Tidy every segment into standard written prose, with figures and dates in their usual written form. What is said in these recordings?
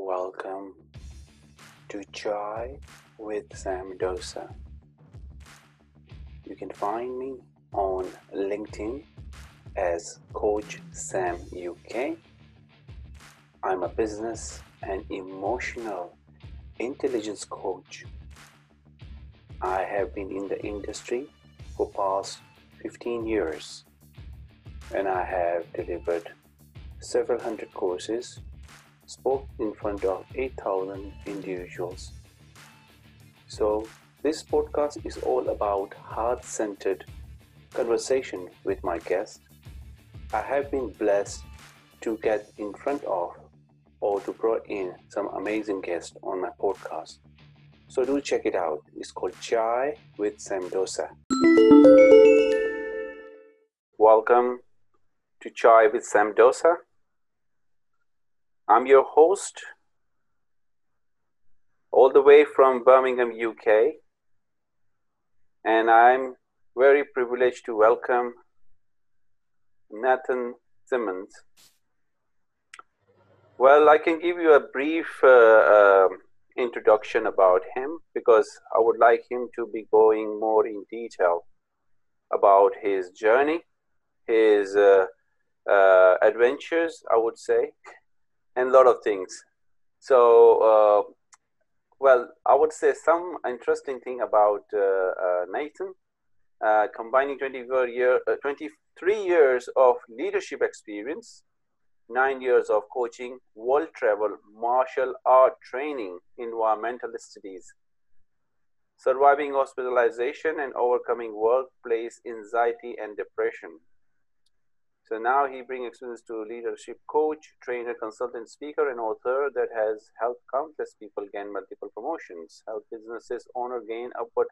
Welcome to Chai with Sam Dosa. You can find me on LinkedIn as Coach Sam UK. I'm a business and emotional intelligence coach. I have been in the industry for past 15 years and I have delivered several hundred courses, spoke in front of 8,000 individuals. So this podcast is all about heart-centered conversation with my guests. I have been blessed to get in front of or to bring in some amazing guests on my podcast. So do check it out. It's called Chai with Sam Dosa. Welcome to Chai with Sam Dosa. I'm your host, all the way from Birmingham, UK, and I'm very privileged to welcome Nathan Simmons. Well, I can give you a brief introduction about him because I would like him to be going more in detail about his journey, his adventures, I would say, and a lot of things. So, I would say some interesting thing about Nathan, combining 23 years of leadership experience, 9 years of coaching, world travel, martial art training, environmental studies, surviving hospitalization and overcoming workplace anxiety and depression. So now he brings experience to leadership coach, trainer, consultant, speaker, and author that has helped countless people gain multiple promotions, help businesses owner gain upward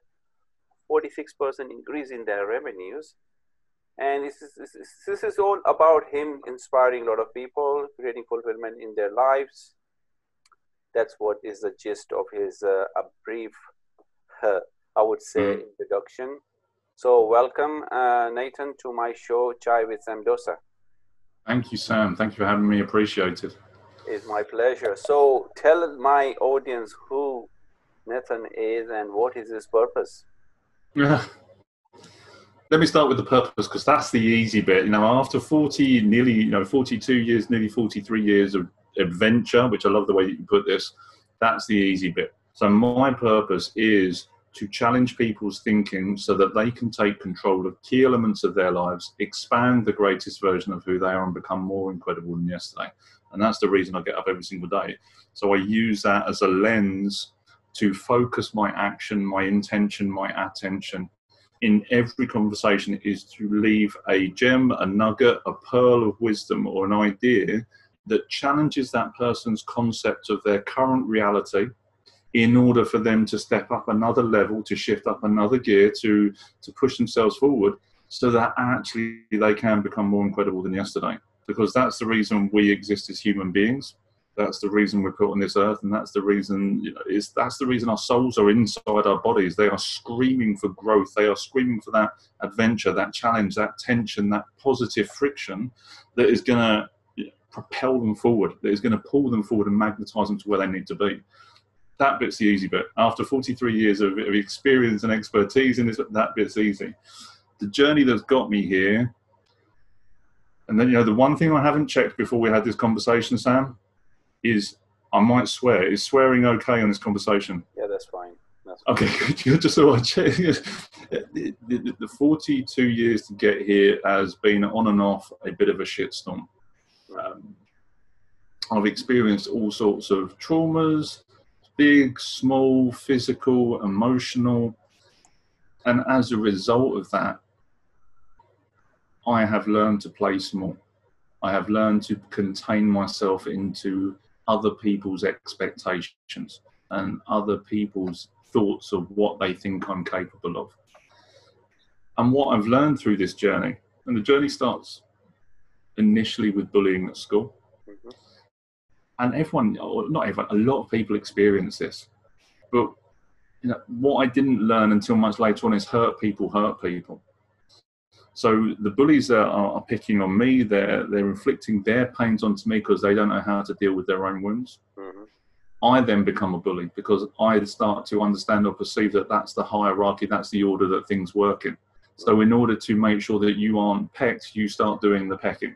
46% increase in their revenues. And this is all about him inspiring a lot of people, creating fulfillment in their lives. That's what is the gist of his a brief, I would say, introduction. So welcome, Nathan, to my show, Chai with Sam Dosa. Thank you, Sam. Thank you for having me. Appreciate it. It's my pleasure. So tell my audience who Nathan is and what is his purpose. Yeah. Let me start with the purpose because that's the easy bit. After 42 years, nearly 43 years of adventure, which I love the way you put this, that's the easy bit. So my purpose is to challenge people's thinking so that they can take control of key elements of their lives, expand the greatest version of who they are and become more incredible than yesterday. And that's the reason I get up every single day. So I use that as a lens to focus my action, my intention, my attention in every conversation is to leave a gem, a nugget, a pearl of wisdom or an idea that challenges that person's concept of their current reality in order for them to step up another level, to shift up another gear, to push themselves forward so that actually they can become more incredible than yesterday. Because that's the reason we exist as human beings. That's the reason we're put on this earth, and that's the reason that's the reason our souls are inside our bodies. They are screaming for growth. They are screaming for that adventure, that challenge, that tension, that positive friction that is going to propel them forward, that is going to pull them forward and magnetize them to where they need to be. That bit's the easy bit. After 43 years of experience and expertise in this, that bit's easy. The journey that's got me here, and then the one thing I haven't checked before we had this conversation, Sam, is I might swear. Is swearing okay on this conversation? Yeah, that's fine. Okay, good. Just so I check. The 42 years to get here has been on and off a bit of a shitstorm. I've experienced all sorts of traumas, big, small, physical, emotional. And as a result of that, I have learned to play small. I have learned to contain myself into other people's expectations and other people's thoughts of what they think I'm capable of. And what I've learned through this journey, and the journey starts initially with bullying at school. Mm-hmm. And everyone, or not everyone, a lot of people experience this. But what I didn't learn until much later on is hurt people hurt people. So the bullies are picking on me. They're inflicting their pains onto me because they don't know how to deal with their own wounds. Mm-hmm. I then become a bully because I start to understand or perceive that that's the hierarchy, that's the order that things work in. So in order to make sure that you aren't pecked, you start doing the pecking.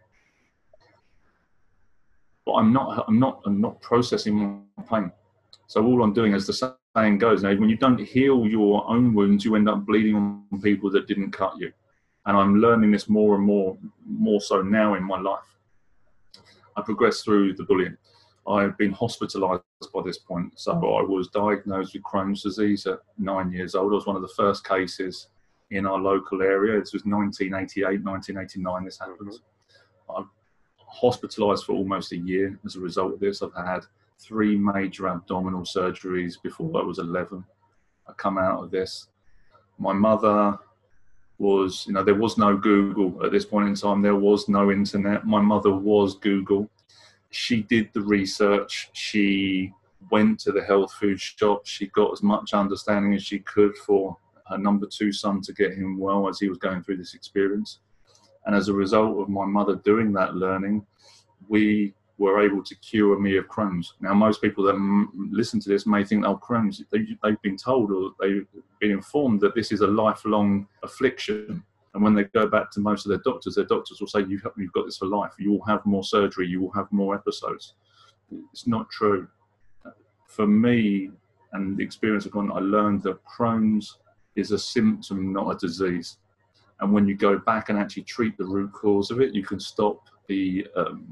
But I'm not processing my pain. So all I'm doing, as the saying goes, when you don't heal your own wounds, you end up bleeding on people that didn't cut you. And I'm learning this more and more so now in my life. I progressed through the bullying. I've been hospitalized by this point. So I was diagnosed with Crohn's disease at 9 years old. I was one of the first cases in our local area. This was 1988, 1989 this happens. I'm hospitalized for almost a year as a result of this. I've had 3 major abdominal surgeries before I was 11. I come out of this. My mother was, there was no Google at this point in time. There was no internet. My mother was Google. She did the research. She went to the health food shop. She got as much understanding as she could for her number 2 son to get him well as he was going through this experience. And as a result of my mother doing that learning, we were able to cure me of Crohn's. Now, most people that listen to this may think, oh, Crohn's, they've been told or they've been informed that this is a lifelong affliction. And when they go back to most of their doctors will say, you've got this for life. You will have more surgery. You will have more episodes. It's not true. For me, and the experience I've gone, I learned that Crohn's is a symptom, not a disease. And when you go back and actually treat the root cause of it, you can stop the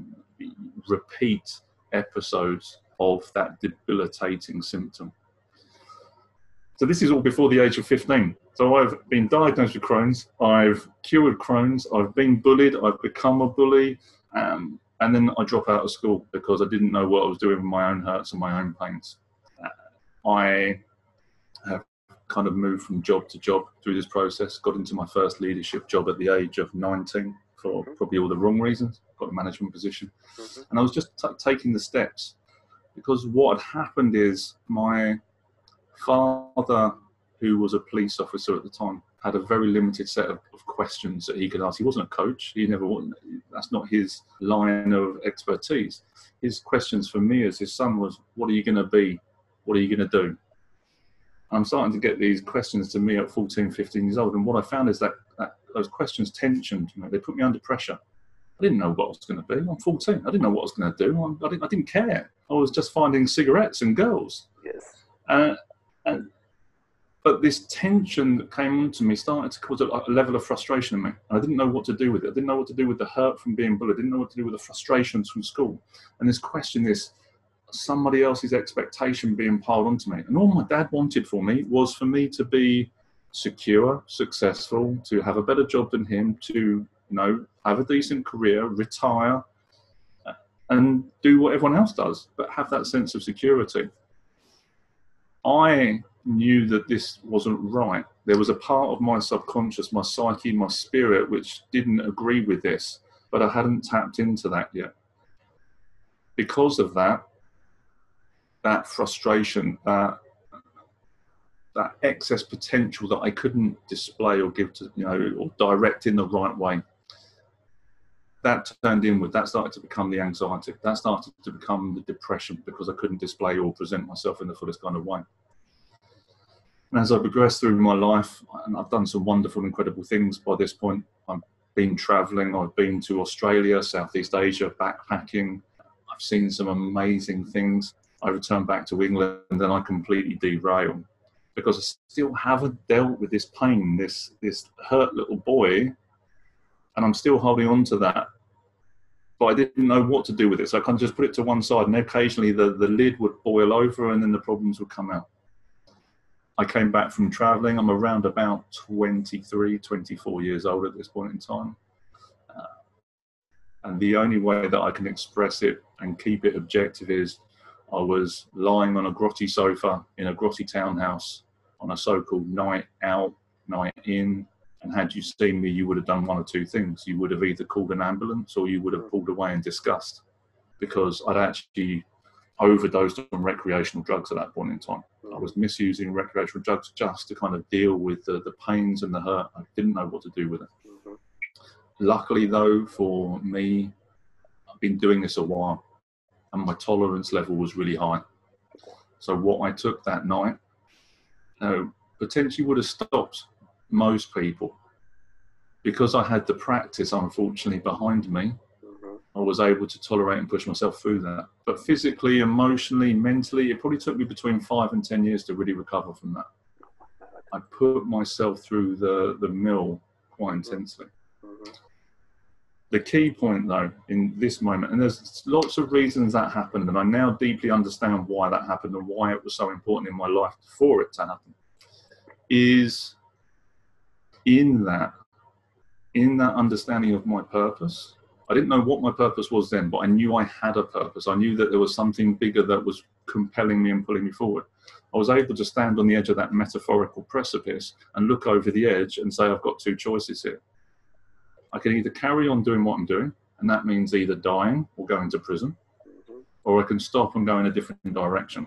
repeat episodes of that debilitating symptom. So this is all before the age of 15. So I've been diagnosed with Crohn's, I've cured Crohn's, I've been bullied, I've become a bully, and then I drop out of school because I didn't know what I was doing with my own hurts and my own pains. I have kind of moved from job to job through this process, got into my first leadership job at the age of 19 for probably all the wrong reasons, got a management position. And I was just taking the steps because what had happened is my father, who was a police officer at the time, had a very limited set of questions that he could ask. He wasn't a coach. That's not his line of expertise. His questions for me as his son was, what are you going to be? What are you going to do? I'm starting to get these questions to me at 14, 15 years old. And what I found is that those questions tensioned. They put me under pressure. I didn't know what I was going to be. I'm 14. I didn't know what I was going to do. I didn't care. I was just finding cigarettes and girls. Yes. But this tension that came onto me started to cause a level of frustration in me. And I didn't know what to do with it. I didn't know what to do with the hurt from being bullied. I didn't know what to do with the frustrations from school. And this question, this somebody else's expectation being piled onto me. And all my dad wanted for me was for me to be secure, successful, to have a better job than him, to have a decent career, retire, and do what everyone else does, but have that sense of security. I knew that this wasn't right. There was a part of my subconscious, my psyche, my spirit, which didn't agree with this, but I hadn't tapped into that yet. Because of that frustration, that excess potential that I couldn't display or give to, or direct in the right way, that turned inward. That started to become the anxiety. That started to become the depression because I couldn't display or present myself in the fullest kind of way. And as I progressed through my life, and I've done some wonderful, incredible things by this point. I've been traveling. I've been to Australia, Southeast Asia, backpacking. I've seen some amazing things. I returned back to England and then I completely derailed because I still haven't dealt with this pain, this hurt little boy, and I'm still holding on to that. But I didn't know what to do with it, so I kind of just put it to one side, and occasionally the lid would boil over and then the problems would come out. I came back from traveling. I'm around about 23, 24 years old at this point in time. And the only way that I can express it and keep it objective is I was lying on a grotty sofa in a grotty townhouse on a so-called night out, night in. And had you seen me, you would have done one or two things. You would have either called an ambulance or you would have pulled away in disgust because I'd actually overdosed on recreational drugs at that point in time. I was misusing recreational drugs just to kind of deal with the pains and the hurt. I didn't know what to do with it. Luckily, though, for me, I've been doing this a while and my tolerance level was really high. So what I took that night potentially would have stopped most people. Because I had the practice, unfortunately, behind me, I was able to tolerate and push myself through that. But physically, emotionally, mentally, it probably took me between 5 and 10 years to really recover from that. I put myself through the mill quite intensely. The key point, though, in this moment, and there's lots of reasons that happened, and I now deeply understand why that happened and why it was so important in my life for it to happen, is in that understanding of my purpose. I didn't know what my purpose was then, but I knew I had a purpose. I knew that there was something bigger that was compelling me and pulling me forward. I was able to stand on the edge of that metaphorical precipice and look over the edge and say, I've got two choices here. I can either carry on doing what I'm doing, and that means either dying or going to prison, or I can stop and go in a different direction.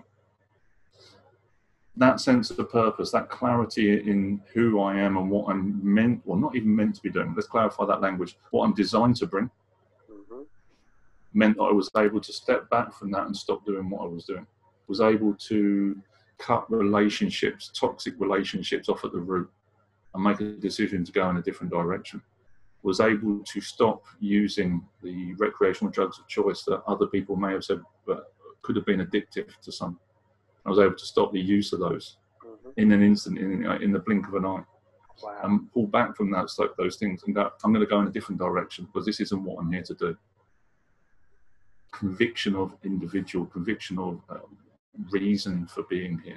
That sense of purpose, that clarity in who I am and what I'm meant, well, not even meant to be doing, let's clarify that language, what I'm designed to bring, meant that I was able to step back from that and stop doing what I was doing. Was able to cut relationships, toxic relationships off at the root and make a decision to go in a different direction. Was able to stop using the recreational drugs of choice that other people may have said could have been addictive to some. I was able to stop the use of those in an instant, in the blink of an eye. Wow. And pull back from those things and go, I'm going to go in a different direction because this isn't what I'm here to do. Conviction of individual, conviction of reason for being here.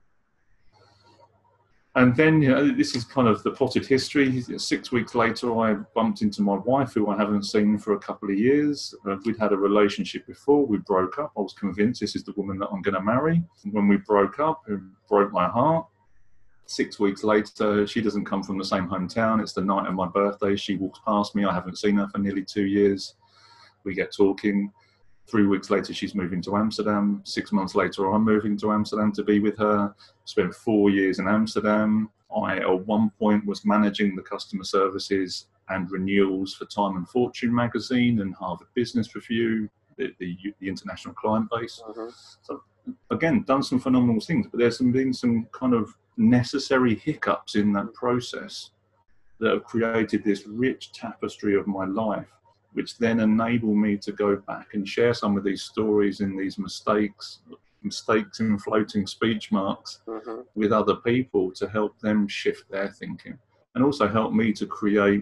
And then, this is kind of the potted history. 6 weeks later, I bumped into my wife, who I haven't seen for a couple of years. We'd had a relationship before. We broke up. I was convinced this is the woman that I'm going to marry. And when we broke up, it broke my heart. 6 weeks later, she doesn't come from the same hometown. It's the night of my birthday. She walks past me. I haven't seen her for nearly 2 years. We get talking. 3 weeks later, she's moving to Amsterdam. 6 months later, I'm moving to Amsterdam to be with her. Spent 4 years in Amsterdam. I, at one point, was managing the customer services and renewals for Time and Fortune magazine and Harvard Business Review, the international client base. So, again, done some phenomenal things, but there's been some kind of necessary hiccups in that process that have created this rich tapestry of my life, which then enable me to go back and share some of these stories in these mistakes in floating speech marks with other people to help them shift their thinking, and also help me to create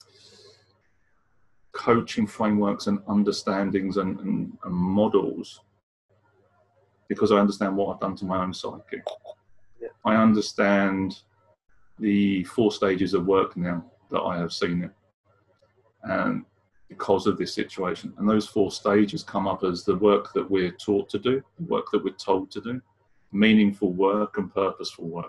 coaching frameworks and understandings and models, because I understand what I've done to my own psyche. Yeah. I understand the 4 stages of work now that I have seen it, and because of this situation. And those 4 stages come up as the work that we're taught to do, the work that we're told to do, meaningful work and purposeful work.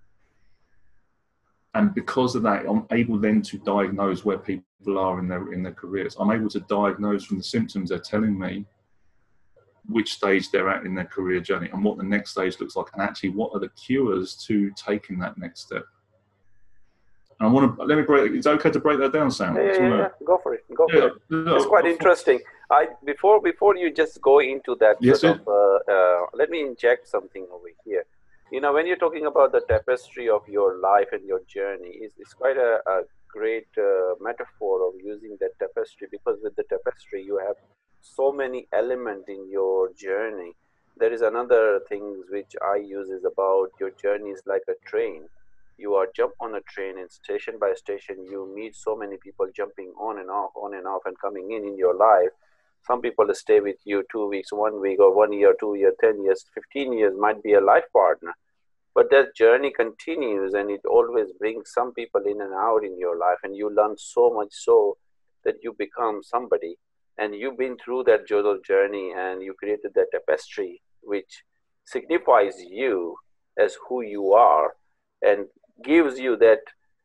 And because of that, I'm able then to diagnose where people are in their careers. I'm able to diagnose from the symptoms they're telling me which stage they're at in their career journey and what the next stage looks like, and actually what are the cures to taking that next step. And I want to it's okay to break that down, Sam? Yeah. Go for it. It's quite interesting. Before you just go into that, let me inject something over here. When you're talking about the tapestry of your life and your journey, it's quite a great metaphor of using that tapestry, because with the tapestry you have so many elements in your journey. There is another thing which I use is about your journey is like a train. You are jump on a train, and station by station you meet so many people jumping on and off and coming in your life. Some people stay with you 2 weeks, 1 week, or 1 year, 2 years, 10 years, 15 years, might be a life partner. But that journey continues, and it always brings some people in and out in your life, and you learn so much so that you become somebody. And you've been through that journey, and you created that tapestry which signifies you as who you are, and gives you that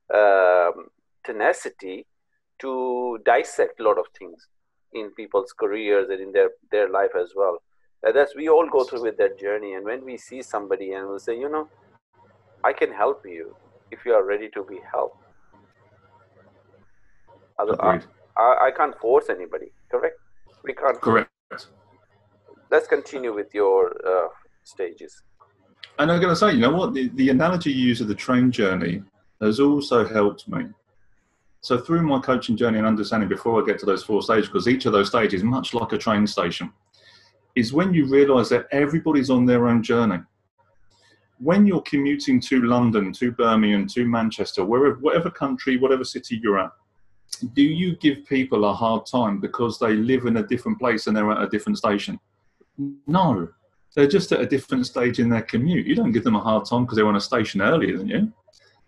tenacity to dissect a lot of things in people's careers and in their life as well. We all go through with that journey, and when we see somebody and we'll say, I can help you if you are ready to be helped. I can't force anybody, correct? We can't. Correct. Let's continue with your stages. And I'm going to say, you know what, the analogy you use of the train journey has also helped me. So through my coaching journey and understanding before I get to those 4 stages, because each of those stages, much like a train station, is when you realize that everybody's on their own journey. When you're commuting to London, to Birmingham, to Manchester, whatever country, whatever city you're at, do you give people a hard time because they live in a different place and they're at a different station? No. They're just at a different stage in their commute. You don't give them a hard time because they're on a station earlier than you.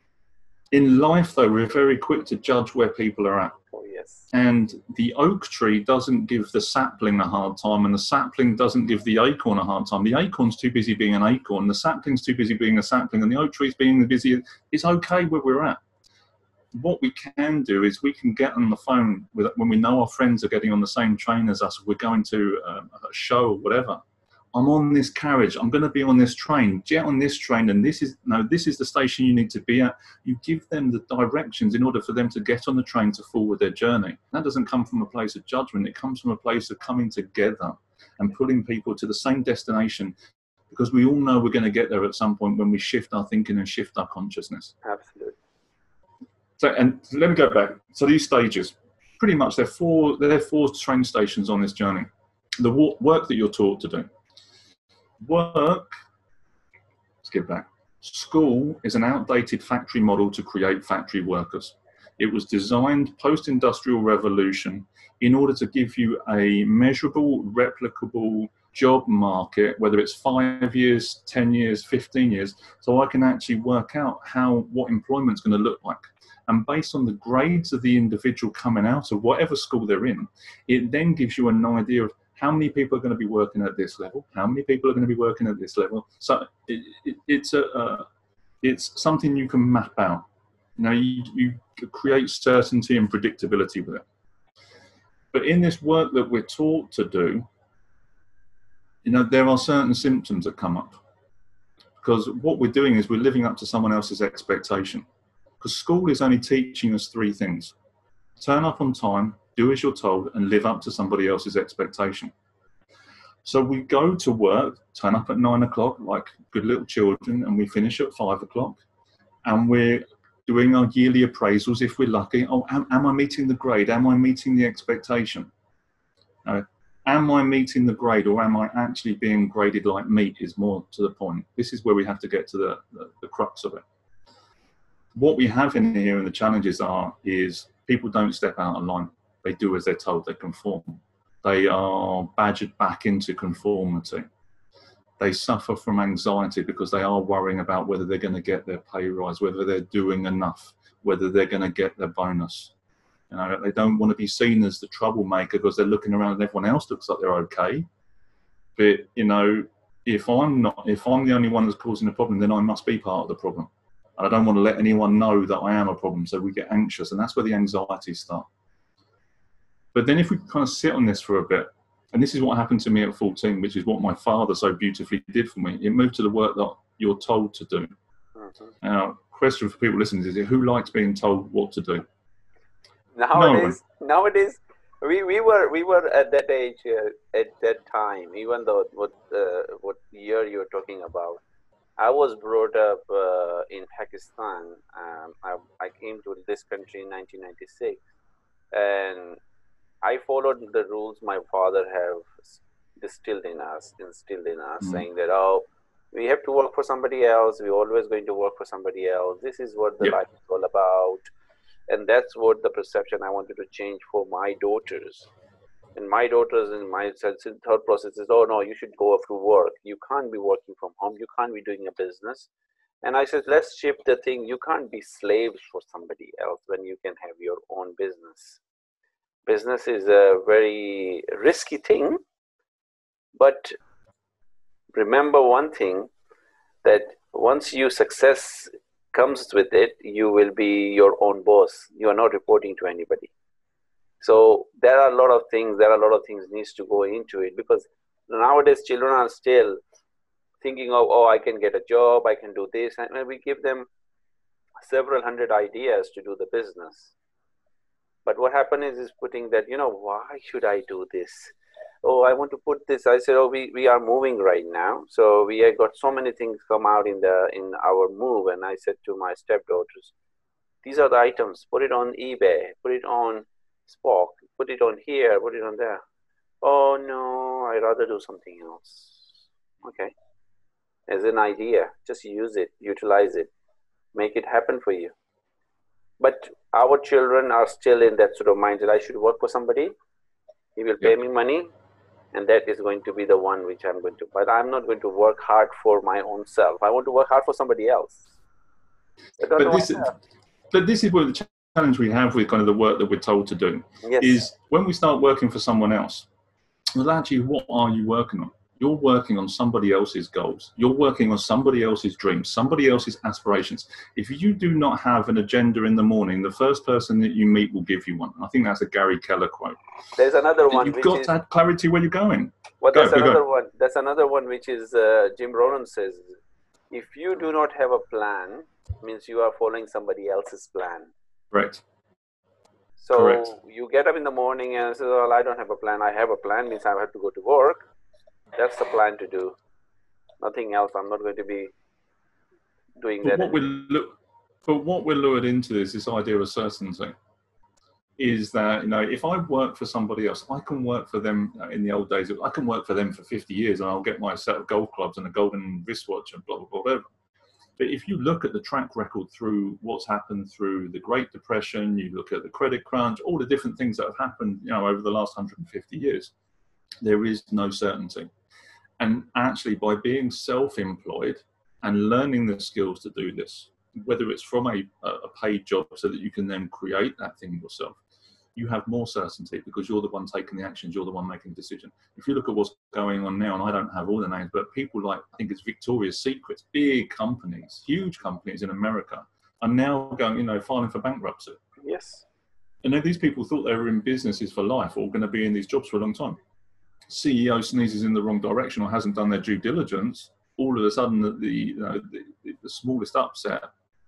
In life, though, we're very quick to judge where people are at. Oh, yes. And the oak tree doesn't give the sapling a hard time, and the sapling doesn't give the acorn a hard time. The acorn's too busy being an acorn, the sapling's too busy being a sapling, and the oak tree's being busy. It's okay where we're at. What we can do is we can get on the phone when we know our friends are getting on the same train as us, we're going to a show or whatever. I'm on this carriage, I'm going to be on this train, get on this train, and this is the station you need to be at. You give them the directions in order for them to get on the train to forward their journey. That doesn't come from a place of judgment, it comes from a place of coming together and pulling people to the same destination, because we all know we're going to get there at some point when we shift our thinking and shift our consciousness. Absolutely. So, and let me go back. So these stages, pretty much there are 4 train stations on this journey. The work that you're taught to do. Work, let's get back. School is an outdated factory model to create factory workers. It was designed post-industrial revolution in order to give you a measurable, replicable job market, whether it's 5 years, 10 years, 15 years, so I can actually work out what employment's going to look like. And based on the grades of the individual coming out of whatever school they're in, it then gives you an idea of how many people are going to be working at this level, how many people are going to be working at this level. So it's something you can map out. You know, you create certainty and predictability with it. But in this work that we're taught to do, you know, there are certain symptoms that come up. Because what we're doing is we're living up to someone else's expectation. Because school is only teaching us 3 things. Turn up on time, do as you're told, and live up to somebody else's expectation. So we go to work, turn up at 9 o'clock like good little children, and we finish at 5 o'clock. And we're doing our yearly appraisals if we're lucky. Oh, am I meeting the grade? Am I meeting the expectation? Am I meeting the grade, or am I actually being graded like meat is more to the point. This is where we have to get to the crux of it. What we have in here and the challenges is people don't step out of line. They do as they're told, they conform. They are badgered back into conformity. They suffer from anxiety because they are worrying about whether they're going to get their pay rise, whether they're doing enough, whether they're going to get their bonus. You know, they don't want to be seen as the troublemaker because they're looking around and everyone else looks like they're okay. But, you know, if I'm the only one that's causing the problem, then I must be part of the problem. And I don't want to let anyone know that I am a problem, so we get anxious, and that's where the anxieties start. But then if we kind of sit on this for a bit, and this is what happened to me at 14, which is what my father so beautifully did for me. It moved to the work that you're told to do. Now, question for people listening is, who likes being told what to do? Nowadays, we were at that age, at that time, even though what year you're talking about. I was brought up in Pakistan. I came to this country in 1996, and I followed the rules my father have instilled in us, saying that, oh, we have to work for somebody else. We're always going to work for somebody else. This is what the life is all about. And that's what the perception I wanted to change for my daughters. And my daughters and my thought process is, oh no, you should go off to work. You can't be working from home. You can't be doing a business. And I said, let's shift the thing. You can't be slaves for somebody else when you can have your own business. Business is a very risky thing. But remember one thing, that once you success comes with it, you will be your own boss. You are not reporting to anybody. So there are a lot of things needs to go into it, because nowadays children are still thinking of, oh, I can get a job, I can do this, and we give them several hundred ideas to do the business. But what happens is putting that, you know, why should I do this? oh, I want to put this. I said, oh, we are moving right now. So we have got so many things come out in our move. And I said to my stepdaughters, these are the items. Put it on eBay. Put it on Spock. Put it on here. Put it on there. Oh, no, I'd rather do something else. Okay. As an idea, just use it, utilize it, make it happen for you. But our children are still in that sort of mindset. I should work for somebody. He will pay me money. And that is going to be the one which I'm going to, but I'm not going to work hard for my own self. I want to work hard for somebody else. But this is where the challenge we have with kind of the work that we're told to do is when we start working for someone else, well, actually, what are you working on? You're working on somebody else's goals. You're working on somebody else's dreams, somebody else's aspirations. If you do not have an agenda in the morning, the first person that you meet will give you one. I think that's a Gary Keller quote. There's another one. You've got to have clarity where you're going. Well, there's another one. There's another one which is Jim Rohn says, if you do not have a plan, means you are following somebody else's plan. Correct. So you get up in the morning and say, well, I don't have a plan. I have a plan, means I have to go to work. That's the plan to do. Nothing else. I'm not going to be doing that. But what we're lured into is this idea of certainty. Is that, you know, if I work for somebody else, I can work for them in the old days. I can work for them for 50 years and I'll get my set of golf clubs and a golden wristwatch and blah, blah, blah, whatever. But if you look at the track record through what's happened through the Great Depression, you look at the credit crunch, all the different things that have happened, you know, over the last 150 years, there is no certainty. And actually, by being self-employed and learning the skills to do this, whether it's from a paid job so that you can then create that thing yourself, you have more certainty because you're the one taking the actions, you're the one making the decision. If you look at what's going on now, and I don't have all the names, but people like, I think it's Victoria's Secret, big companies, huge companies in America, are now going, you know, filing for bankruptcy. Yes. And then these people thought they were in businesses for life or going to be in these jobs for a long time. CEO sneezes in the wrong direction or hasn't done their due diligence, all of a sudden the smallest upset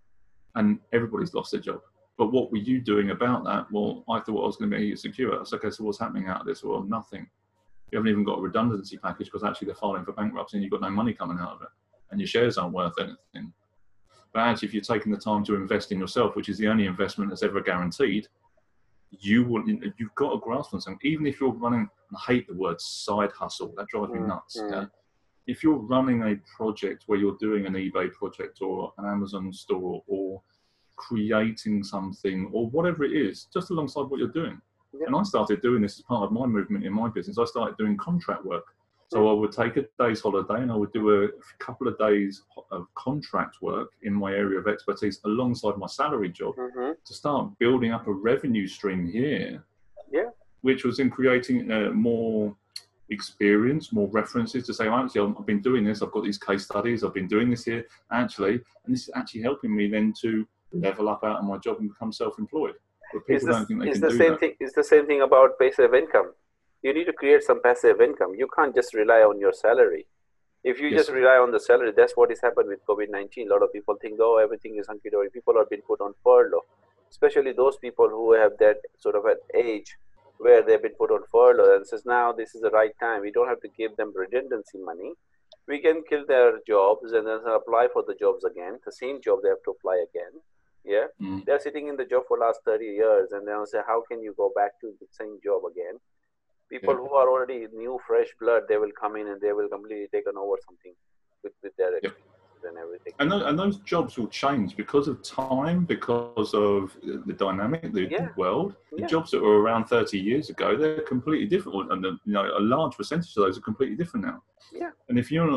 and everybody's lost their job. But what were you doing about that? Well, I thought I was going to be secure. I was okay, so what's happening out of this? Well, nothing. You haven't even got a redundancy package because actually they're filing for bankruptcy and you've got no money coming out of it and your shares aren't worth anything. But actually, if you're taking the time to invest in yourself, which is the only investment that's ever guaranteed, you've got a grasp on something. Even if you're running, and I hate the word side hustle, that drives me nuts. Yeah? If you're running a project where you're doing an eBay project or an Amazon store or creating something or whatever it is, just alongside what you're doing. Yeah. And I started doing this as part of my movement in my business. I started doing contract work. So I would take a day's holiday and I would do a couple of days of contract work in my area of expertise alongside my salary job to start building up a revenue stream here, which was in creating more experience, more references to say, well, actually, I've been doing this, I've got these case studies, I've been doing this here, actually, and this is actually helping me then to level up out of my job and become self-employed. But people don't think they can do that. It's the same thing about passive income. You need to create some passive income. You can't just rely on your salary. If you just rely on the salary, that's what has happened with COVID-19. A lot of people think, oh, everything is hunky-dory. People have been put on furlough, especially those people who have that sort of an age where they've been put on furlough and says, now this is the right time. We don't have to give them redundancy money. We can kill their jobs and then apply for the jobs again. The same job they have to apply again. Yeah. They're sitting in the job for the last 30 years and they'll say, how can you go back to the same job again? People who are already new, fresh blood, they will come in and they will completely take over something with their experience and everything. And those jobs will change because of time, because of the dynamic, the world. The jobs that were around 30 years ago, they're completely different. And a large percentage of those are completely different now. Yeah. And if you're,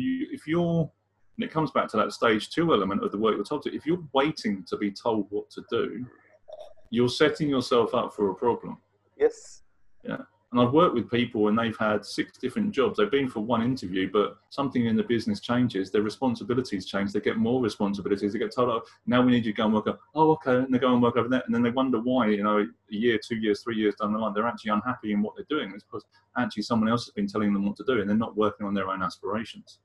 and it comes back to that stage 2 element of the work you're told to, if you're waiting to be told what to do, you're setting yourself up for a problem. Yes. Yeah. And I've worked with people and they've had 6 different jobs. They've been for one interview, but something in the business changes. Their responsibilities change. They get more responsibilities. They get told, oh, now we need you to go and work. Oh, okay. And they go and work over there. And then they wonder why, a year, 2 years, 3 years down the line, they're actually unhappy in what they're doing. It's because actually someone else has been telling them what to do and they're not working on their own aspirations.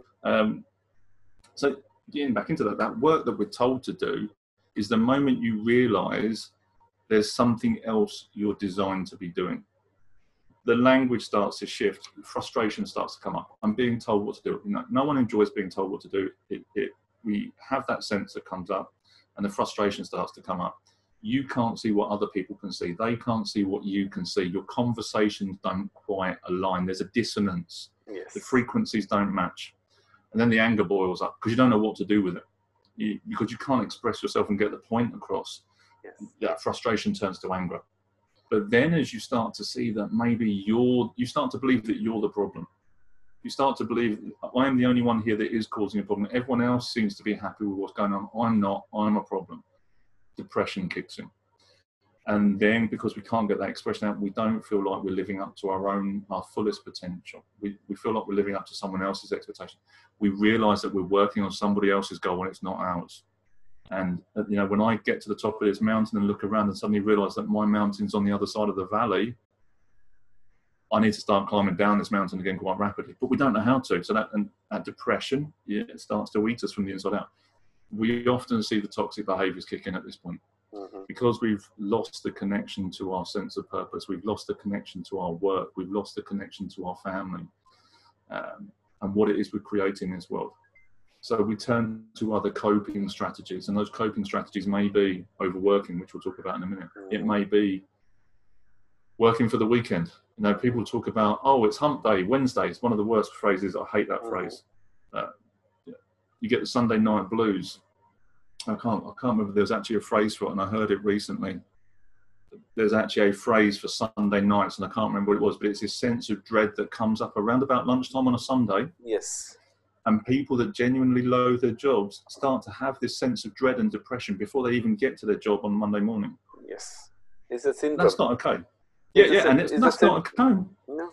So getting back into that work that we're told to do is the moment you realize there's something else you're designed to be doing. the language starts to shift, frustration starts to come up. I'm being told what to do. No one enjoys being told what to do. We have that sense that comes up, and the frustration starts to come up. You can't see what other people can see. They can't see what you can see. Your conversations don't quite align. There's a dissonance. Yes. The frequencies don't match. And then the anger boils up because you don't know what to do with it. Because you can't express yourself and get the point across. Yes. That frustration turns to anger. But then as you start to see that maybe you start to believe that you're the problem. You start to believe, I am the only one here that is causing a problem. Everyone else seems to be happy with what's going on. I'm not, I'm a problem. Depression kicks in. And then because we can't get that expression out, we don't feel like we're living up to our fullest potential. We feel like we're living up to someone else's expectation. We realize that we're working on somebody else's goal and it's not ours. And when I get to the top of this mountain and look around and suddenly realize that my mountain's on the other side of the valley, I need to start climbing down this mountain again quite rapidly. But we don't know how to. So that depression, it starts to eat us from the inside out. We often see the toxic behaviors kick in at this point. Mm-hmm. Because we've lost the connection to our sense of purpose, we've lost the connection to our work, we've lost the connection to our family, and what it is we're creating in this world. So we turn to other coping strategies, and those coping strategies may be overworking, which we'll talk about in a minute. It may be working for the weekend. People talk about, oh, it's hump day, Wednesday. It's one of the worst phrases. I hate that phrase. You get the Sunday night blues. I can't remember. There's actually a phrase for it, and I heard it recently. There's actually a phrase for Sunday nights, and I can't remember what it was, but it's this sense of dread that comes up around about lunchtime on a Sunday. Yes. And people that genuinely loathe their jobs start to have this sense of dread and depression before they even get to their job on Monday morning. Yes. It's a syndrome. That's not okay. That's not okay. No.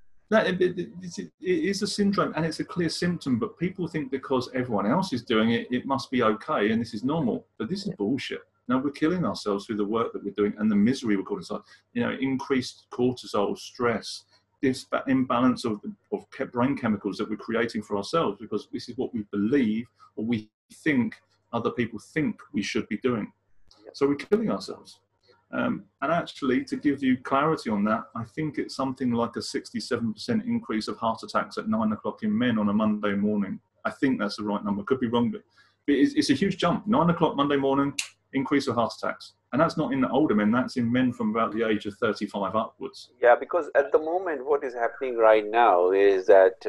It is a syndrome, and it's a clear symptom, but people think because everyone else is doing it, it must be okay, and this is normal. But this is bullshit. Now we're killing ourselves through the work that we're doing and the misery we're causing. Increased cortisol, stress, this imbalance of brain chemicals that we're creating for ourselves because this is what we believe or we think other people think we should be doing. So we're killing ourselves. And actually, to give you clarity on that, I think it's something like a 67% increase of heart attacks at 9 o'clock in men on a Monday morning. I think that's the right number. Could be wrong, but it's a huge jump. 9 o'clock Monday morning, increase of heart attacks. And that's not in the older men, that's in men from about the age of 35 upwards. Yeah, because at the moment, what is happening right now is that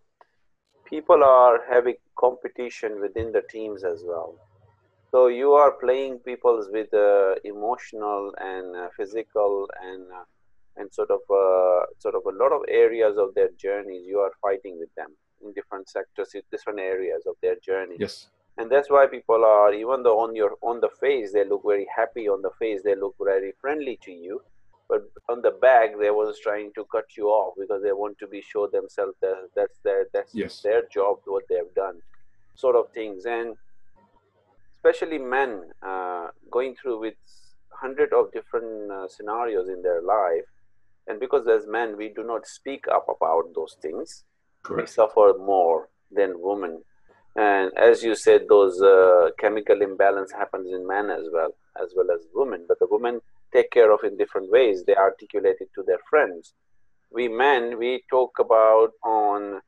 people are having competition within the teams as well. So you are playing people with emotional and physical and sort of a lot of areas of their journeys. You are fighting with them in different sectors, in different areas of their journey. Yes. And that's why people are, even though on the face they look very happy, on the face they look very friendly to you, but on the back they was trying to cut you off because they want to show themselves that that's their job, what they have done, sort of things. And especially men going through with hundreds of different scenarios in their life, and because as men we do not speak up about those things. Correct. We suffer more than women. And as you said, those chemical imbalance happens in men as well as women. But the women take care of in different ways. They articulate it to their friends. We men, we talk about on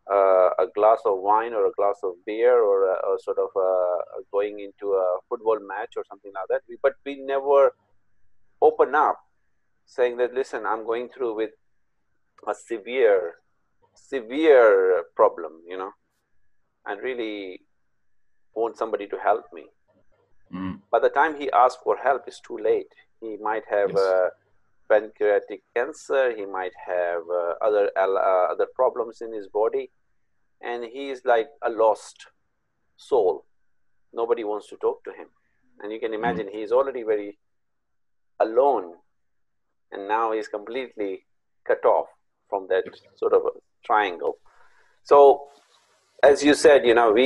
a glass of wine or a glass of beer or a sort of going into a football match or something like that. But we never open up saying that, listen, I'm going through with a severe problem, and really want somebody to help me. By the time he asks for help, it's too late. He might have pancreatic cancer. He might have other problems in his body, and he's like a lost soul. Nobody wants to talk to him, and you can imagine he's already very alone, and now he's completely cut off from that sort of a triangle. So, as you said,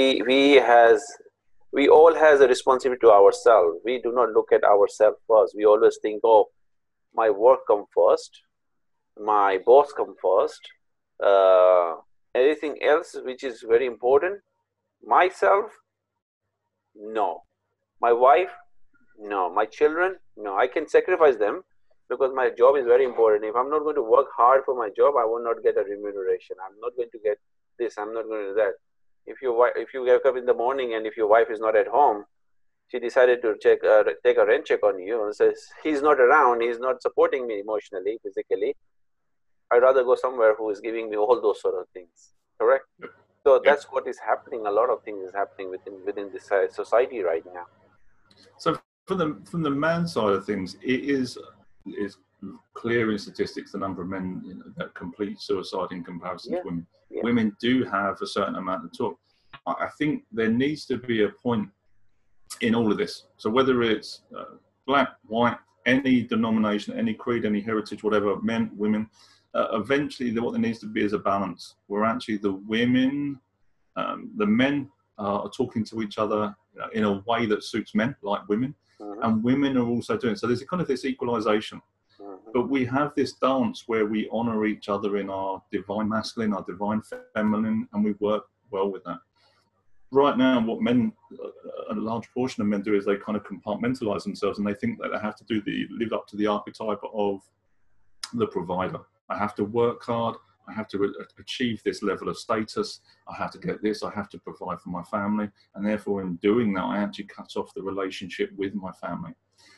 we all has a responsibility to ourselves. We do not look at ourselves first. We always think, oh, my work come first, my boss come first, anything else which is very important, myself, no. My wife, no. My children, no. I can sacrifice them, because my job is very important. If I'm not going to work hard for my job, I will not get a remuneration. I'm not going to get this. I'm not going to do that. If you wake up in the morning and if your wife is not at home, she decided to take a rent check on you and says he's not around, he's not supporting me emotionally, physically. I'd rather go somewhere who is giving me all those sort of things. Correct. So that's what is happening. A lot of things is happening within this society right now. So from the man side of things, it is clear in statistics the number of men that complete suicide in comparison to women. Women do have a certain amount of talk. I think there needs to be a point in all of this. So whether it's black, white, any denomination, any creed, any heritage, whatever, men, women, eventually what there needs to be is a balance where actually the women, the men are talking to each other in a way that suits men, like women, and women are also doing it. So there's kind of this equalization. But we have this dance where we honor each other in our divine masculine, our divine feminine, and we work well with that. Right now, what men, a large portion of men do is they kind of compartmentalize themselves and they think that they have to live up to the archetype of the provider. I have to work hard. I have to achieve this level of status. I have to get this. I have to provide for my family. And therefore, in doing that, I actually cut off the relationship with my family.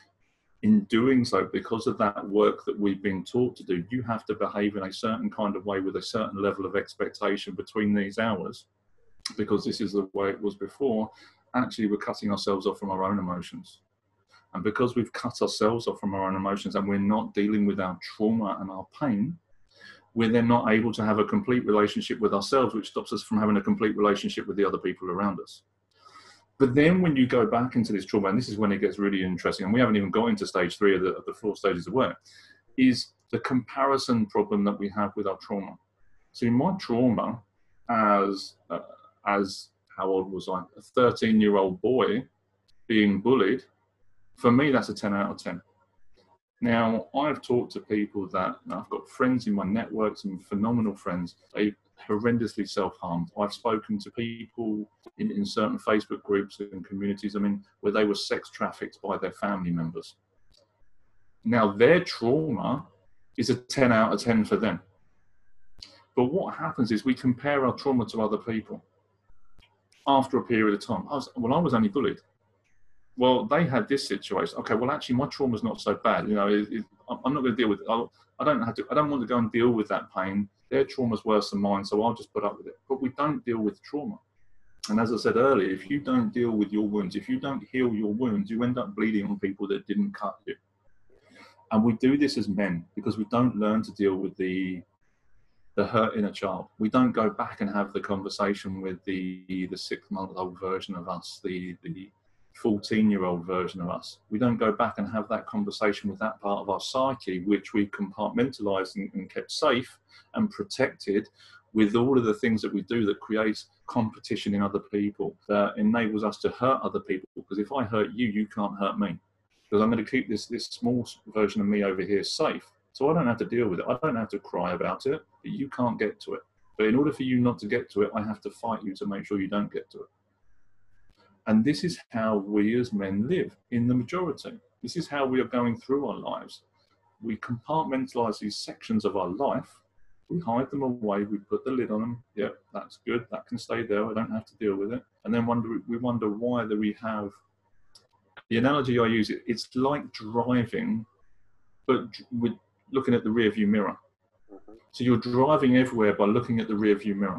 In doing so, because of that work that we've been taught to do, you have to behave in a certain kind of way with a certain level of expectation between these hours, because this is the way it was before. Actually, we're cutting ourselves off from our own emotions. And because we've cut ourselves off from our own emotions and we're not dealing with our trauma and our pain, we're then not able to have a complete relationship with ourselves, which stops us from having a complete relationship with the other people around us. But then when you go back into this trauma, and this is when it gets really interesting, and we haven't even got into stage 3 of the 4 stages of work, is the comparison problem that we have with our trauma. So in my trauma, as how old was I? A 13-year-old boy being bullied, for me, that's a 10 out of 10. Now, I've talked to people that, I've got friends in my network, some phenomenal friends, they horrendously self-harmed. I've spoken to people in certain Facebook groups and communities, where they were sex trafficked by their family members. Now, their trauma is a 10 out of 10 for them. But what happens is we compare our trauma to other people. After a period of time, I was only bullied. Well, they had this situation. Okay, well, actually, my trauma's not so bad. I'm not going to deal with it. I don't want to go and deal with that pain. Their trauma's worse than mine, so I'll just put up with it. But we don't deal with trauma. And as I said earlier, if you don't deal with your wounds, if you don't heal your wounds, you end up bleeding on people that didn't cut you. And we do this as men because we don't learn to deal with the hurt in a child. We don't go back and have the conversation with the 6-month-old version of us, the 14-year-old version of us. We don't go back and have that conversation with that part of our psyche, which we compartmentalized and kept safe and protected with all of the things that we do that creates competition in other people, that enables us to hurt other people. Because if I hurt you, you can't hurt me. Because I'm going to keep this small version of me over here safe. So I don't have to deal with it. I don't have to cry about it, but you can't get to it. But in order for you not to get to it, I have to fight you to make sure you don't get to it. And this is how we as men live in the majority. This is how we are going through our lives. We compartmentalize these sections of our life. We hide them away. We put the lid on them. Yeah, that's good. That can stay there. I don't have to deal with it. And then we wonder why that we have. The analogy I use, it's like driving, but with looking at the rear view mirror. So you're driving everywhere by looking at the rear view mirror.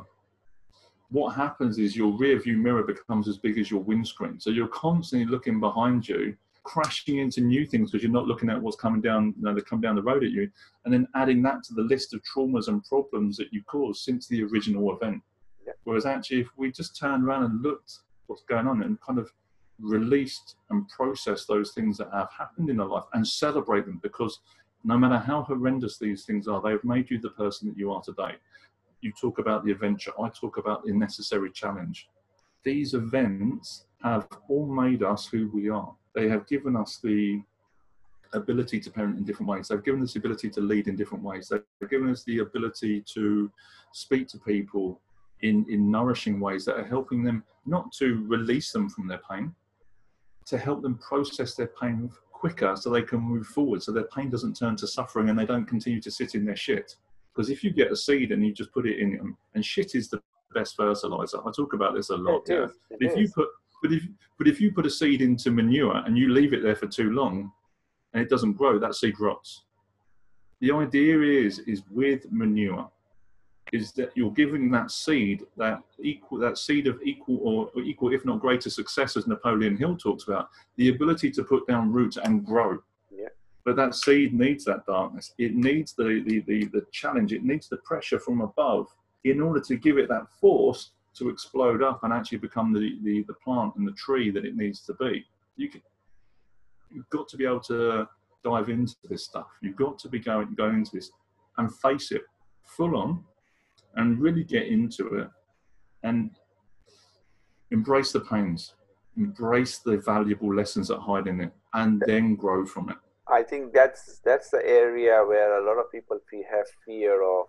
What happens is your rear view mirror becomes as big as your windscreen. So you're constantly looking behind you, crashing into new things because you're not looking at what's coming down, that come down the road at you, and then adding that to the list of traumas and problems that you caused since the original event. Yeah. Whereas actually, if we just turned around and looked what's going on and kind of released and processed those things that have happened in our life and celebrate them, because no matter how horrendous these things are, they've made you the person that you are today. You talk about the adventure. I talk about the necessary challenge. These events have all made us who we are. They have given us the ability to parent in different ways. They've given us the ability to lead in different ways. They've given us the ability to speak to people in nourishing ways that are helping them not to release them from their pain, to help them process their pain quicker so they can move forward, so their pain doesn't turn to suffering and they don't continue to sit in their shit. Because if you get a seed and you just put it in, and shit is the best fertilizer. I talk about this a lot. It Yeah. is. It If you is. put, but if you put a seed into manure and you leave it there for too long and it doesn't grow, that seed rots. The idea is with manure, is that you're giving that seed that seed of equal, if not greater success, as Napoleon Hill talks about, the ability to put down roots and grow. Yeah. But that seed needs that darkness. It needs the challenge. It needs the pressure from above in order to give it that force to explode up and actually become the plant and the tree that it needs to be. You've got to be able to dive into this stuff. You've got to be going into this and face it full on and really get into it and embrace the pains, embrace the valuable lessons that hide in it, and then grow from it. I think that's the area where a lot of people have fear of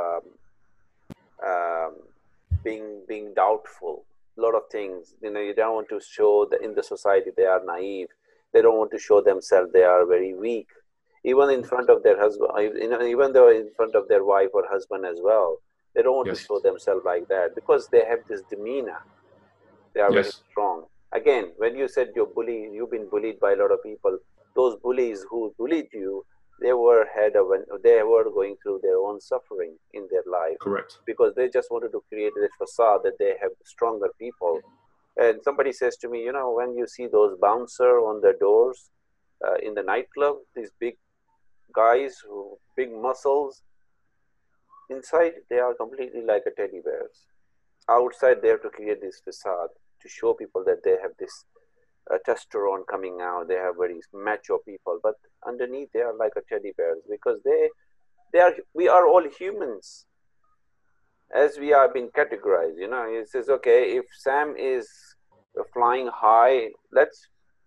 being doubtful. A lot of things, you don't want to show that in the society they are naive. They don't want to show themselves they are very weak, even in front of their husband, even though in front of their wife or husband as well. They don't want to show themselves like that because they have this demeanor. They are very strong. Again, when you said you've been bullied by a lot of people. Those bullies who bullied you, they were going through their own suffering in their life. Correct. Because they just wanted to create this facade that they have stronger people. And somebody says to me, when you see those bouncer on the doors in the nightclub, these big guys who big muscles, inside they are completely like a teddy bears. Outside they have to create this facade to show people that they have this testosterone coming out. They have very macho people, but underneath they are like a teddy bears because we are all humans as we are being categorized. It says, okay, if Sam is flying high, let's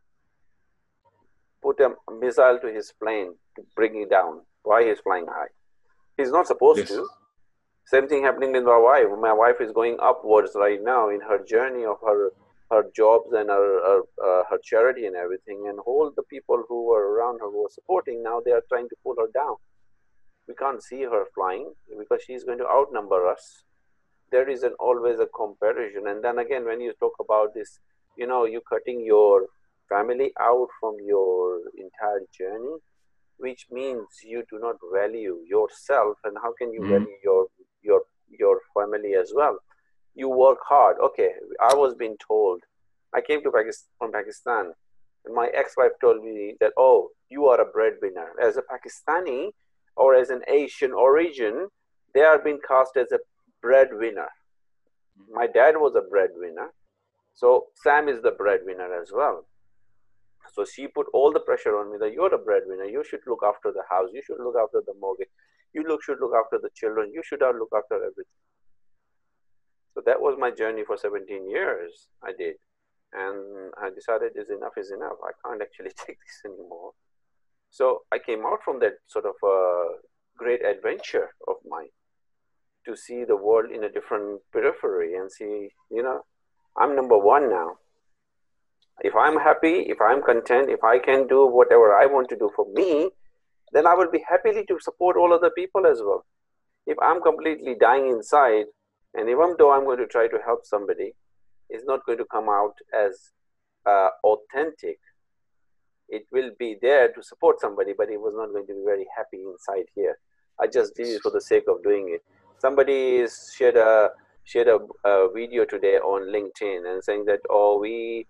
put a missile to his plane to bring it down. Why he's flying high? He's not supposed to. Same thing happening with my wife. My wife is going upwards right now in her journey of her jobs and her charity and everything, and all the people who were around her who were supporting, now they are trying to pull her down. We can't see her flying because she's going to outnumber us. There is always a comparison. And then again, when you talk about this, you cutting your family out from your entire journey, which means you do not value yourself. And how can you value your family as well? You work hard. Okay, I was being told, I came to from Pakistan, and my ex-wife told me that, oh, you are a breadwinner. As a Pakistani or as an Asian origin, they are being cast as a breadwinner. My dad was a breadwinner, so Sam is the breadwinner as well. So she put all the pressure on me that you're a breadwinner. You should look after the house. You should look after the mortgage. You should look after the children. You should look after everything. So that was my journey for 17 years. I did. And I decided enough is enough. I can't actually take this anymore. So I came out from that sort of great adventure of mine to see the world in a different periphery and see, I'm number one now. If I'm happy, if I'm content, if I can do whatever I want to do for me, then I will be happily to support all other people as well. If I'm completely dying inside, and even though I'm going to try to help somebody, it's not going to come out as authentic. It will be there to support somebody, but it was not going to be very happy inside here. I just did it for the sake of doing it. Somebody shared a video today on LinkedIn and saying that, we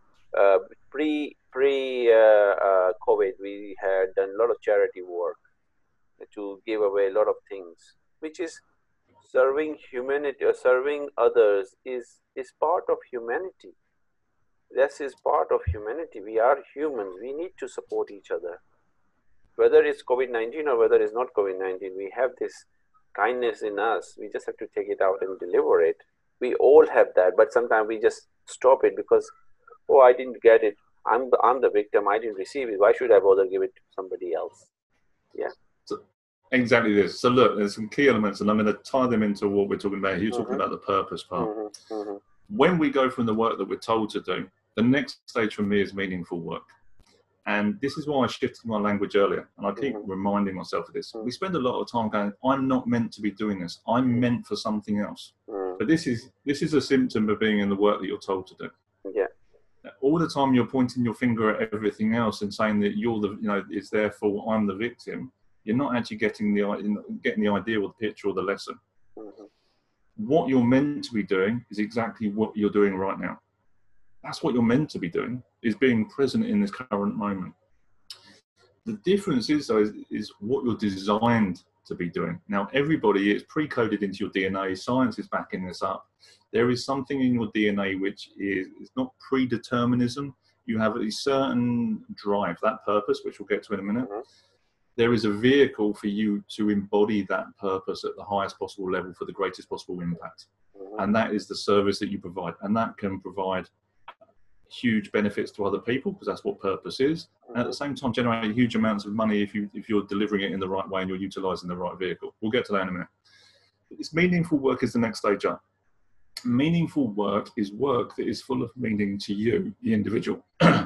pre-COVID, we had done a lot of charity work to give away a lot of things, which is serving humanity or serving others is part of humanity. This is part of humanity. We are humans. We need to support each other. Whether it's COVID-19 or whether it's not COVID-19, we have this kindness in us. We just have to take it out and deliver it. We all have that, but sometimes we just stop it because, oh, I didn't get it. I'm the victim. I didn't receive it. Why should I bother give it to somebody else? Yeah. So, exactly this. So look, there's some key elements, and I'm going to tie them into what we're talking about. You're talking about the purpose part. When we go from the work that we're told to do, the next stage for me is meaningful work. And this is why I shifted my language earlier, and I keep reminding myself of this. We spend a lot of time going, I'm not meant to be doing this. I'm meant for something else. But this is a symptom of being in the work that you're told to do. Yeah. All the time you're pointing your finger at everything else and saying that you're the, it's therefore I'm the victim. You're not actually getting the idea or the picture or the lesson. What you're meant to be doing is exactly what you're doing right now. That's what you're meant to be doing, is being present in this current moment. The difference is, though, is what you're designed to be doing. Now, everybody is pre-coded into your DNA. Science is backing this up. There is something in your DNA which is not predeterminism. You have a certain drive, that purpose, which we'll get to in a minute. There is a vehicle for you to embody that purpose at the highest possible level for the greatest possible impact. And that is the service that you provide. And that can provide huge benefits to other people, because that's what purpose is, and at the same time generate huge amounts of money if you're delivering it in the right way and you're utilizing the right vehicle. We'll get to that in a minute. This meaningful work is the next stage up. Meaningful work is work that is full of meaning to you, the individual.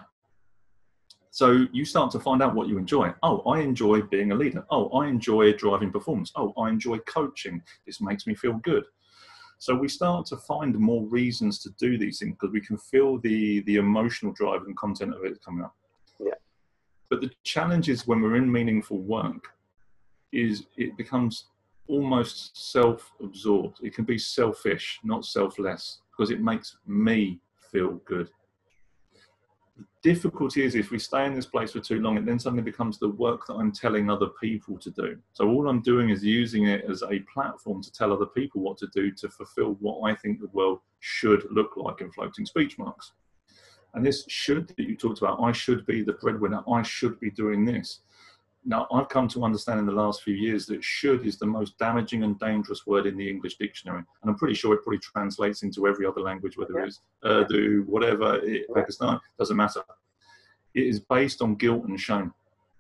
So you start to find out what you enjoy. Oh, I enjoy being a leader. Oh, I enjoy driving performance. Oh, I enjoy coaching. This makes me feel good. So we start to find more reasons to do these things because we can feel the emotional drive and content of it coming up. Yeah. But the challenge is when we're in meaningful work is it becomes almost self-absorbed. It can be selfish, not selfless, because it makes me feel good. The difficulty is if we stay in this place for too long, it then suddenly becomes the work that I'm telling other people to do. So all I'm doing is using it as a platform to tell other people what to do to fulfill what I think the world should look like in floating speech marks. And this should that you talked about, I should be the breadwinner, I should be doing this. Now, I've come to understand in the last few years that should is the most damaging and dangerous word in the English dictionary. And I'm pretty sure it probably translates into every other language, whether it's Urdu, whatever, Pakistan, doesn't matter. It is based on guilt and shame.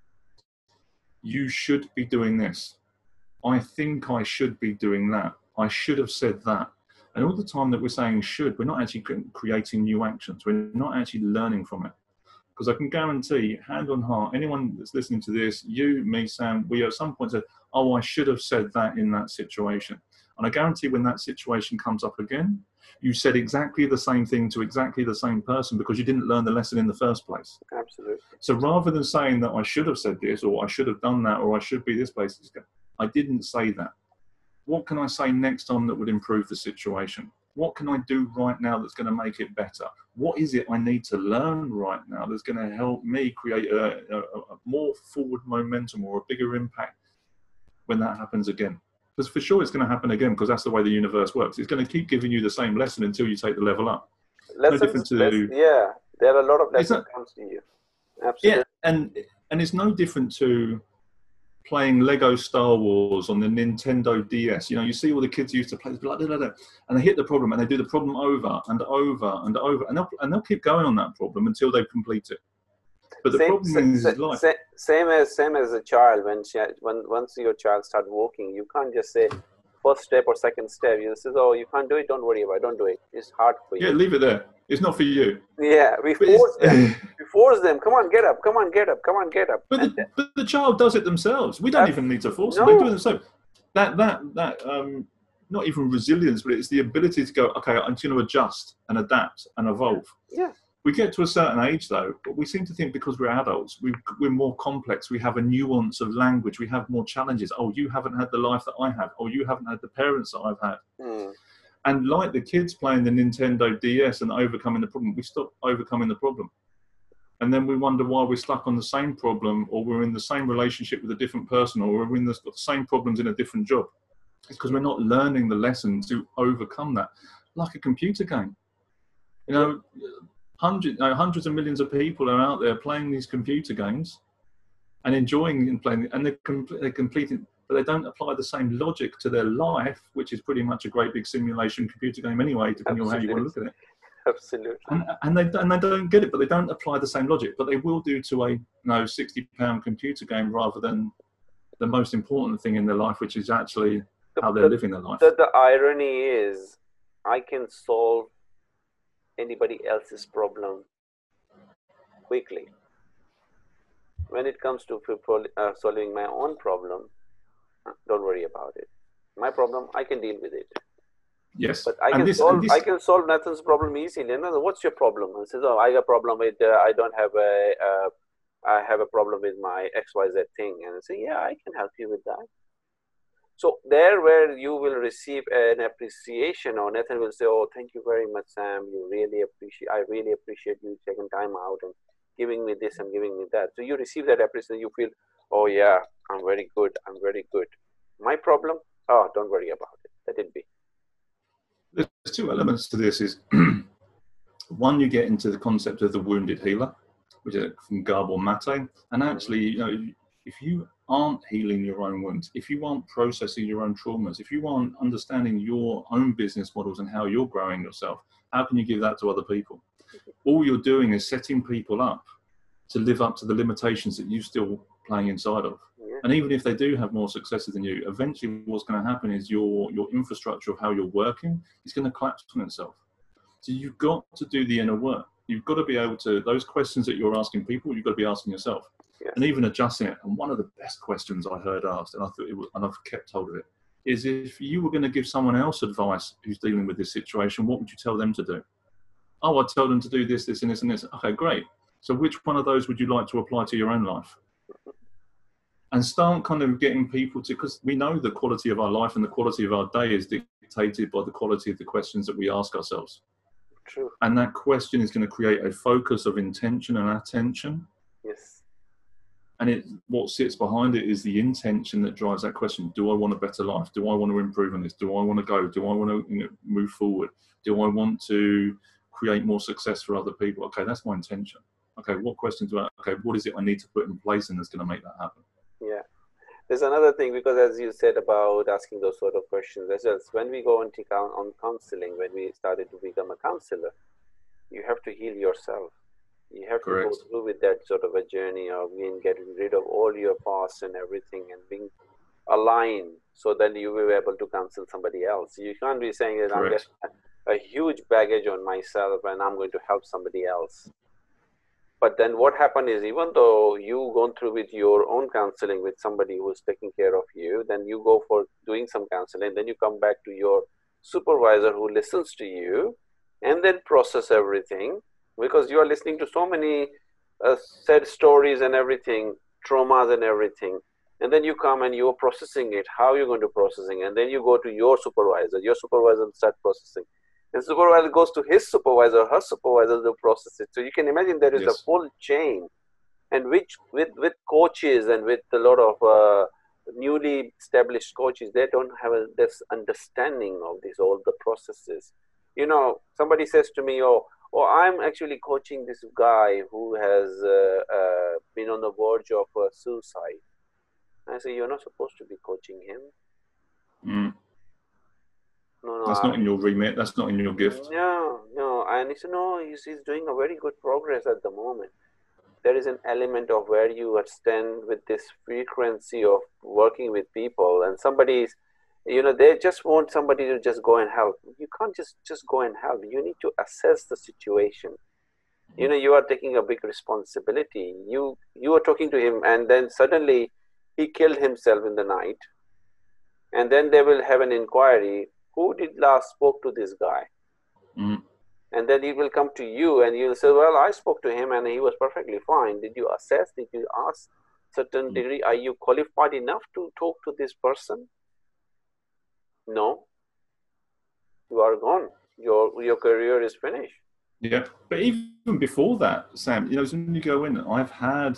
You should be doing this. I think I should be doing that. I should have said that. And all the time that we're saying should, we're not actually creating new actions. We're not actually learning from it. Because I can guarantee, hand on heart, anyone that's listening to this, you, me, Sam, we at some point said, oh, I should have said that in that situation. And I guarantee when that situation comes up again, you said exactly the same thing to exactly the same person because you didn't learn the lesson in the first place. Absolutely. So rather than saying that I should have said this, or I should have done that, or I should be this place, I didn't say that. What can I say next time that would improve the situation? What can I do right now that's going to make it better? What is it I need to learn right now that's going to help me create a more forward momentum or a bigger impact when that happens again? Because for sure it's going to happen again because that's the way the universe works. It's going to keep giving you the same lesson until you take the level up. Lessons, yeah, there are a lot of lessons comes to you. Absolutely. Yeah, and it's no different to playing Lego Star Wars on the Nintendo DS. You know, you see all the kids used to play, blah, blah, blah, blah, and they hit the problem and they do the problem over and over and over, and they'll keep going on that problem until they complete it. But the problem is life. Same as a child. Once your child starts walking, you can't just say first step or second step. You say, oh, you can't do it. Don't worry about it. Don't do it. It's hard for you. Yeah, leave it there. It's not for you. Yeah, we force them. We force them. Come on, get up. Come on, get up. Come on, get up. But the child does it themselves. We don't even need to force them. They do it themselves. That not even resilience, but it's the ability to go, okay, I'm going to adjust and adapt and evolve. Yeah. We get to a certain age, though, but we seem to think because we're adults, we're more complex. We have a nuance of language. We have more challenges. Oh, you haven't had the life that I had. Oh, you haven't had the parents that I've had. Mm. And like the kids playing the Nintendo DS and overcoming the problem, we stop overcoming the problem. And then we wonder why we're stuck on the same problem, or we're in the same relationship with a different person, or we're in the same problems in a different job. It's because we're not learning the lesson to overcome that. Like a computer game. You know, hundreds of millions of people are out there playing these computer games and enjoying and playing, and they're completing, but they don't apply the same logic to their life, which is pretty much a great big simulation computer game anyway, depending on how you want to look at it. Absolutely. And they don't get it, but they don't apply the same logic. But they will do to a £60 computer game rather than the most important thing in their life, which is actually how they're living their life. The irony is, I can solve anybody else's problem quickly. when it comes to solving my own problem, don't worry about it. My problem, I can deal with it. Yes, but I can solve Nathan's problem easily. What's your problem? And says, oh, I got a problem with I don't have I have a problem with my XYZ thing. And I say, yeah, I can help you with that. So there where you will receive an appreciation, or Nathan will say, oh, thank you very much, Sam. I really appreciate you taking time out and giving me this and giving me that. So you receive that appreciation, you feel, oh yeah, I'm very good. My problem, oh, don't worry about it. Let it be. There's two elements to this. Is one, you get into the concept of the wounded healer, which is from Gabor Mate. And actually, if you aren't healing your own wounds, if you aren't processing your own traumas, if you aren't understanding your own business models and how you're growing yourself, how can you give that to other people? All you're doing is setting people up to live up to the limitations that you're still playing inside of. And even if they do have more successes than you, eventually what's going to happen is your infrastructure of how you're working is going to collapse on itself. So you've got to do the inner work. You've got to be able to, those questions that you're asking people, you've got to be asking yourself. Yes. And even adjusting it. And one of the best questions I heard asked, and I thought it was, and I've kept hold of it, is if you were going to give someone else advice who's dealing with this situation, what would you tell them to do? Oh, I'd tell them to do this, this, and this, and this. Okay, great. So which one of those would you like to apply to your own life? And start kind of getting people to, because we know the quality of our life and the quality of our day is dictated by the quality of the questions that we ask ourselves. True. And that question is going to create a focus of intention and attention. Yes. And what sits behind it is the intention that drives that question. Do I want a better life? Do I want to improve on this? Do I want to go? Do I want to move forward? Do I want to create more success for other people? Okay, that's my intention. Okay, what questions what is it I need to put in place and that's going to make that happen? Yeah. There's another thing, because as you said about asking those sort of questions, as well as when we go on counseling, when we started to become a counselor, you have to heal yourself. You have to go through with that sort of a journey of getting rid of all your past and everything and being aligned so that you will be able to counsel somebody else. You can't be saying that I'm getting a huge baggage on myself and I'm going to help somebody else. But then what happened is, even though you've gone through with your own counseling with somebody who's taking care of you, then you go for doing some counseling, then you come back to your supervisor who listens to you and then process everything, because you are listening to so many sad stories and everything, traumas and everything. And then you come and you're processing it, how you're going to processing, and then you go to your supervisor will start processing. And supervisor goes to his supervisor, her supervisor to process it. So you can imagine there is a full chain, and which with coaches and with a lot of newly established coaches, they don't have this understanding of all the processes. Somebody says to me, oh, I'm actually coaching this guy who has been on the verge of suicide. I say, you're not supposed to be coaching him. Mm. No, that's not in your remit. That's not in your gift. No. And he said, no, he's doing a very good progress at the moment. There is an element of where you stand with this frequency of working with people, and somebody's, they just want somebody to just go and help. You can't just go and help. You need to assess the situation. You are taking a big responsibility. You are talking to him, and then suddenly he killed himself in the night, and then they will have an inquiry. Who did last spoke to this guy? Mm. And then he will come to you and you'll say, well, I spoke to him and he was perfectly fine. Did you assess? Did you ask certain degree? Are you qualified enough to talk to this person? No. You are gone. Your career is finished. Yeah. But even before that, Sam, when you go in, I've had,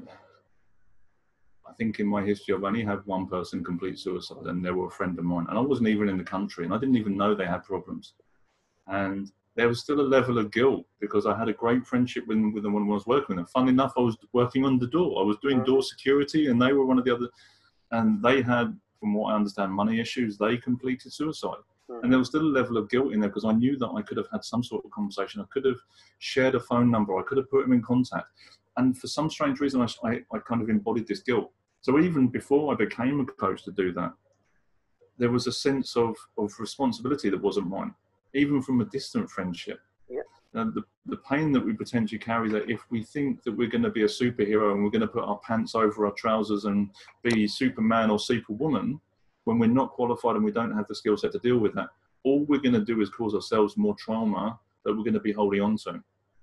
I think in my history, I've only had one person complete suicide, and they were a friend of mine. And I wasn't even in the country, and I didn't even know they had problems. And there was still a level of guilt because I had a great friendship with them when I was working with them. Fun enough, I was working on the door. I was doing door security, and they were one of the other. And they had, from what I understand, money issues. They completed suicide. And there was still a level of guilt in there because I knew that I could have had some sort of conversation. I could have shared a phone number. I could have put them in contact. And for some strange reason, I kind of embodied this guilt. So even before I became a coach to do that, there was a sense of responsibility that wasn't mine, even from a distant friendship. Yeah. the pain that we potentially carry, that if we think that we're going to be a superhero and we're going to put our pants over our trousers and be Superman or Superwoman, when we're not qualified and we don't have the skill set to deal with that, all we're going to do is cause ourselves more trauma that we're going to be holding on to.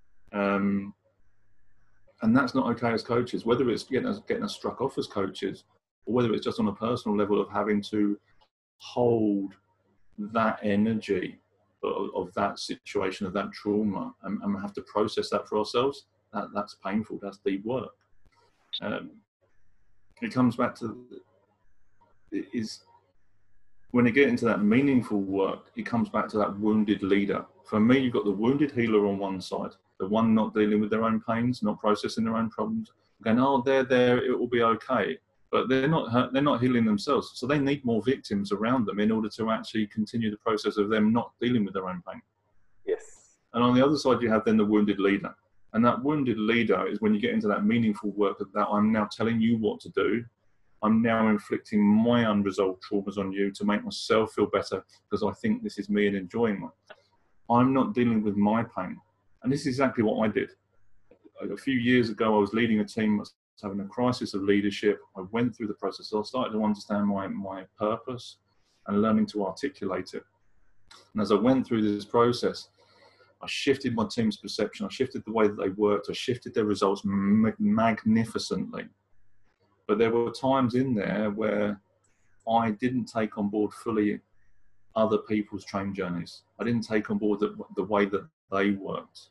And that's not okay as coaches, whether it's getting us struck off as coaches, or whether it's just on a personal level of having to hold that energy of that situation, of that trauma, and have to process that for ourselves. That's painful. That's deep work. It comes back to when you get into that meaningful work, it comes back to that wounded leader. For me, you've got the wounded healer on one side, the one not dealing with their own pains, not processing their own problems, going, oh, they're there, it will be okay. But they're not healing themselves. So they need more victims around them in order to actually continue the process of them not dealing with their own pain. Yes. And on the other side, you have then the wounded leader. And that wounded leader is when you get into that meaningful work of that I'm now telling you what to do. I'm now inflicting my unresolved traumas on you to make myself feel better because I think this is me and enjoying it. I'm not dealing with my pain. And this is exactly what I did. A few years ago, I was leading a team, I was having a crisis of leadership. I went through the process. So I started to understand my purpose and learning to articulate it. And as I went through this process, I shifted my team's perception. I shifted the way that they worked. I shifted their results magnificently. But there were times in there where I didn't take on board fully other people's train journeys. I didn't take on board the way that they worked.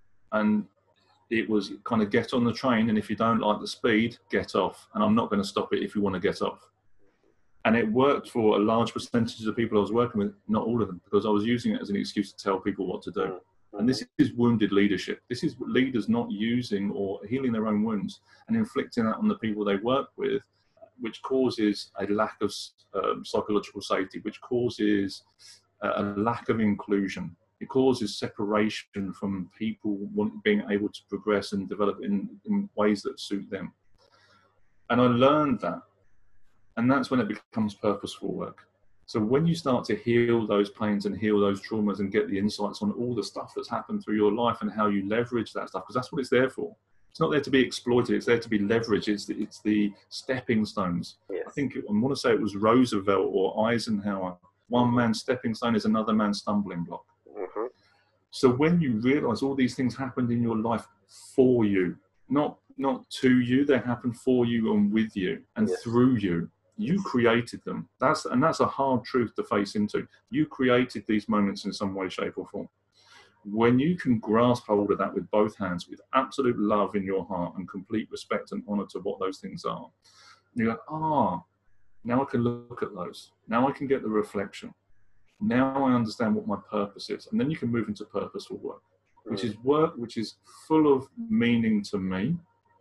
And it was kind of get on the train, and if you don't like the speed, get off. And I'm not going to stop it if you want to get off. And it worked for a large percentage of the people I was working with, not all of them, because I was using it as an excuse to tell people what to do. And this is wounded leadership. This is leaders not using or healing their own wounds and inflicting that on the people they work with, which causes a lack of psychological safety, which causes a lack of inclusion. It causes separation from people being able to progress and develop in ways that suit them. And I learned that. And that's when it becomes purposeful work. So when you start to heal those pains and heal those traumas and get the insights on all the stuff that's happened through your life and how you leverage that stuff, because that's what it's there for. It's not there to be exploited. It's there to be leveraged. It's the stepping stones. Yes. I think I want to say it was Roosevelt or Eisenhower. One man's stepping stone is another man's stumbling block. Mm-hmm. So when you realize all these things happened in your life for you, not to you, they happened for you and with you and yes. through you. You created them. That's a hard truth to face into. You created these moments in some way, shape, or form. When you can grasp hold of that with both hands, with absolute love in your heart and complete respect and honor to what those things are, you go, now I can look at those. Now I can get the reflection. Now I understand what my purpose is. And then you can move into purposeful work, which is work which is full of meaning to me,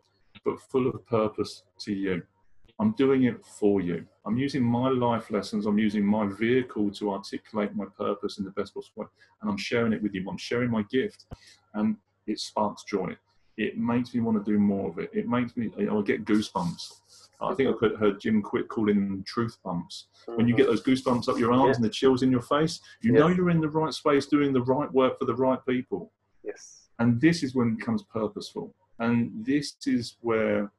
but full of purpose to you. I'm doing it for you. I'm using my life lessons. I'm using my vehicle to articulate my purpose in the best possible way. And I'm sharing it with you. I'm sharing my gift. And it sparks joy. It makes me want to do more of it. It makes me, I get goosebumps. I think I heard Jim Quick calling them truth bumps. When you get those goosebumps up your arms and the chills in your face, you know you're in the right space doing the right work for the right people. Yes. And this is when it becomes purposeful. And this is where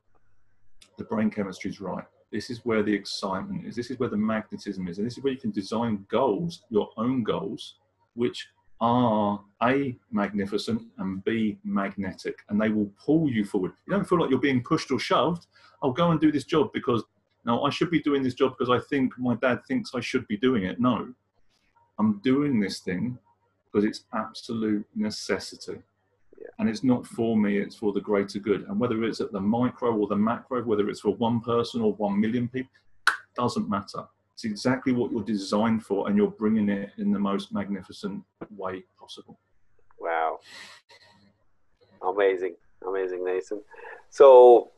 the brain chemistry is right. This is where the excitement is. This is where the magnetism is. And this is where you can design goals, your own goals, which are A, magnificent, and B, magnetic. And they will pull you forward. You don't feel like you're being pushed or shoved. I'll go and do this job because, no, I should be doing this job because I think my dad thinks I should be doing it. No, I'm doing this thing because it's absolute necessity. And it's not for me, it's for the greater good. And whether it's at the micro or the macro, whether it's for one person or 1 million people, doesn't matter. It's exactly what you're designed for, and you're bringing it in the most magnificent way possible. Wow. Amazing. Amazing, Nathan. So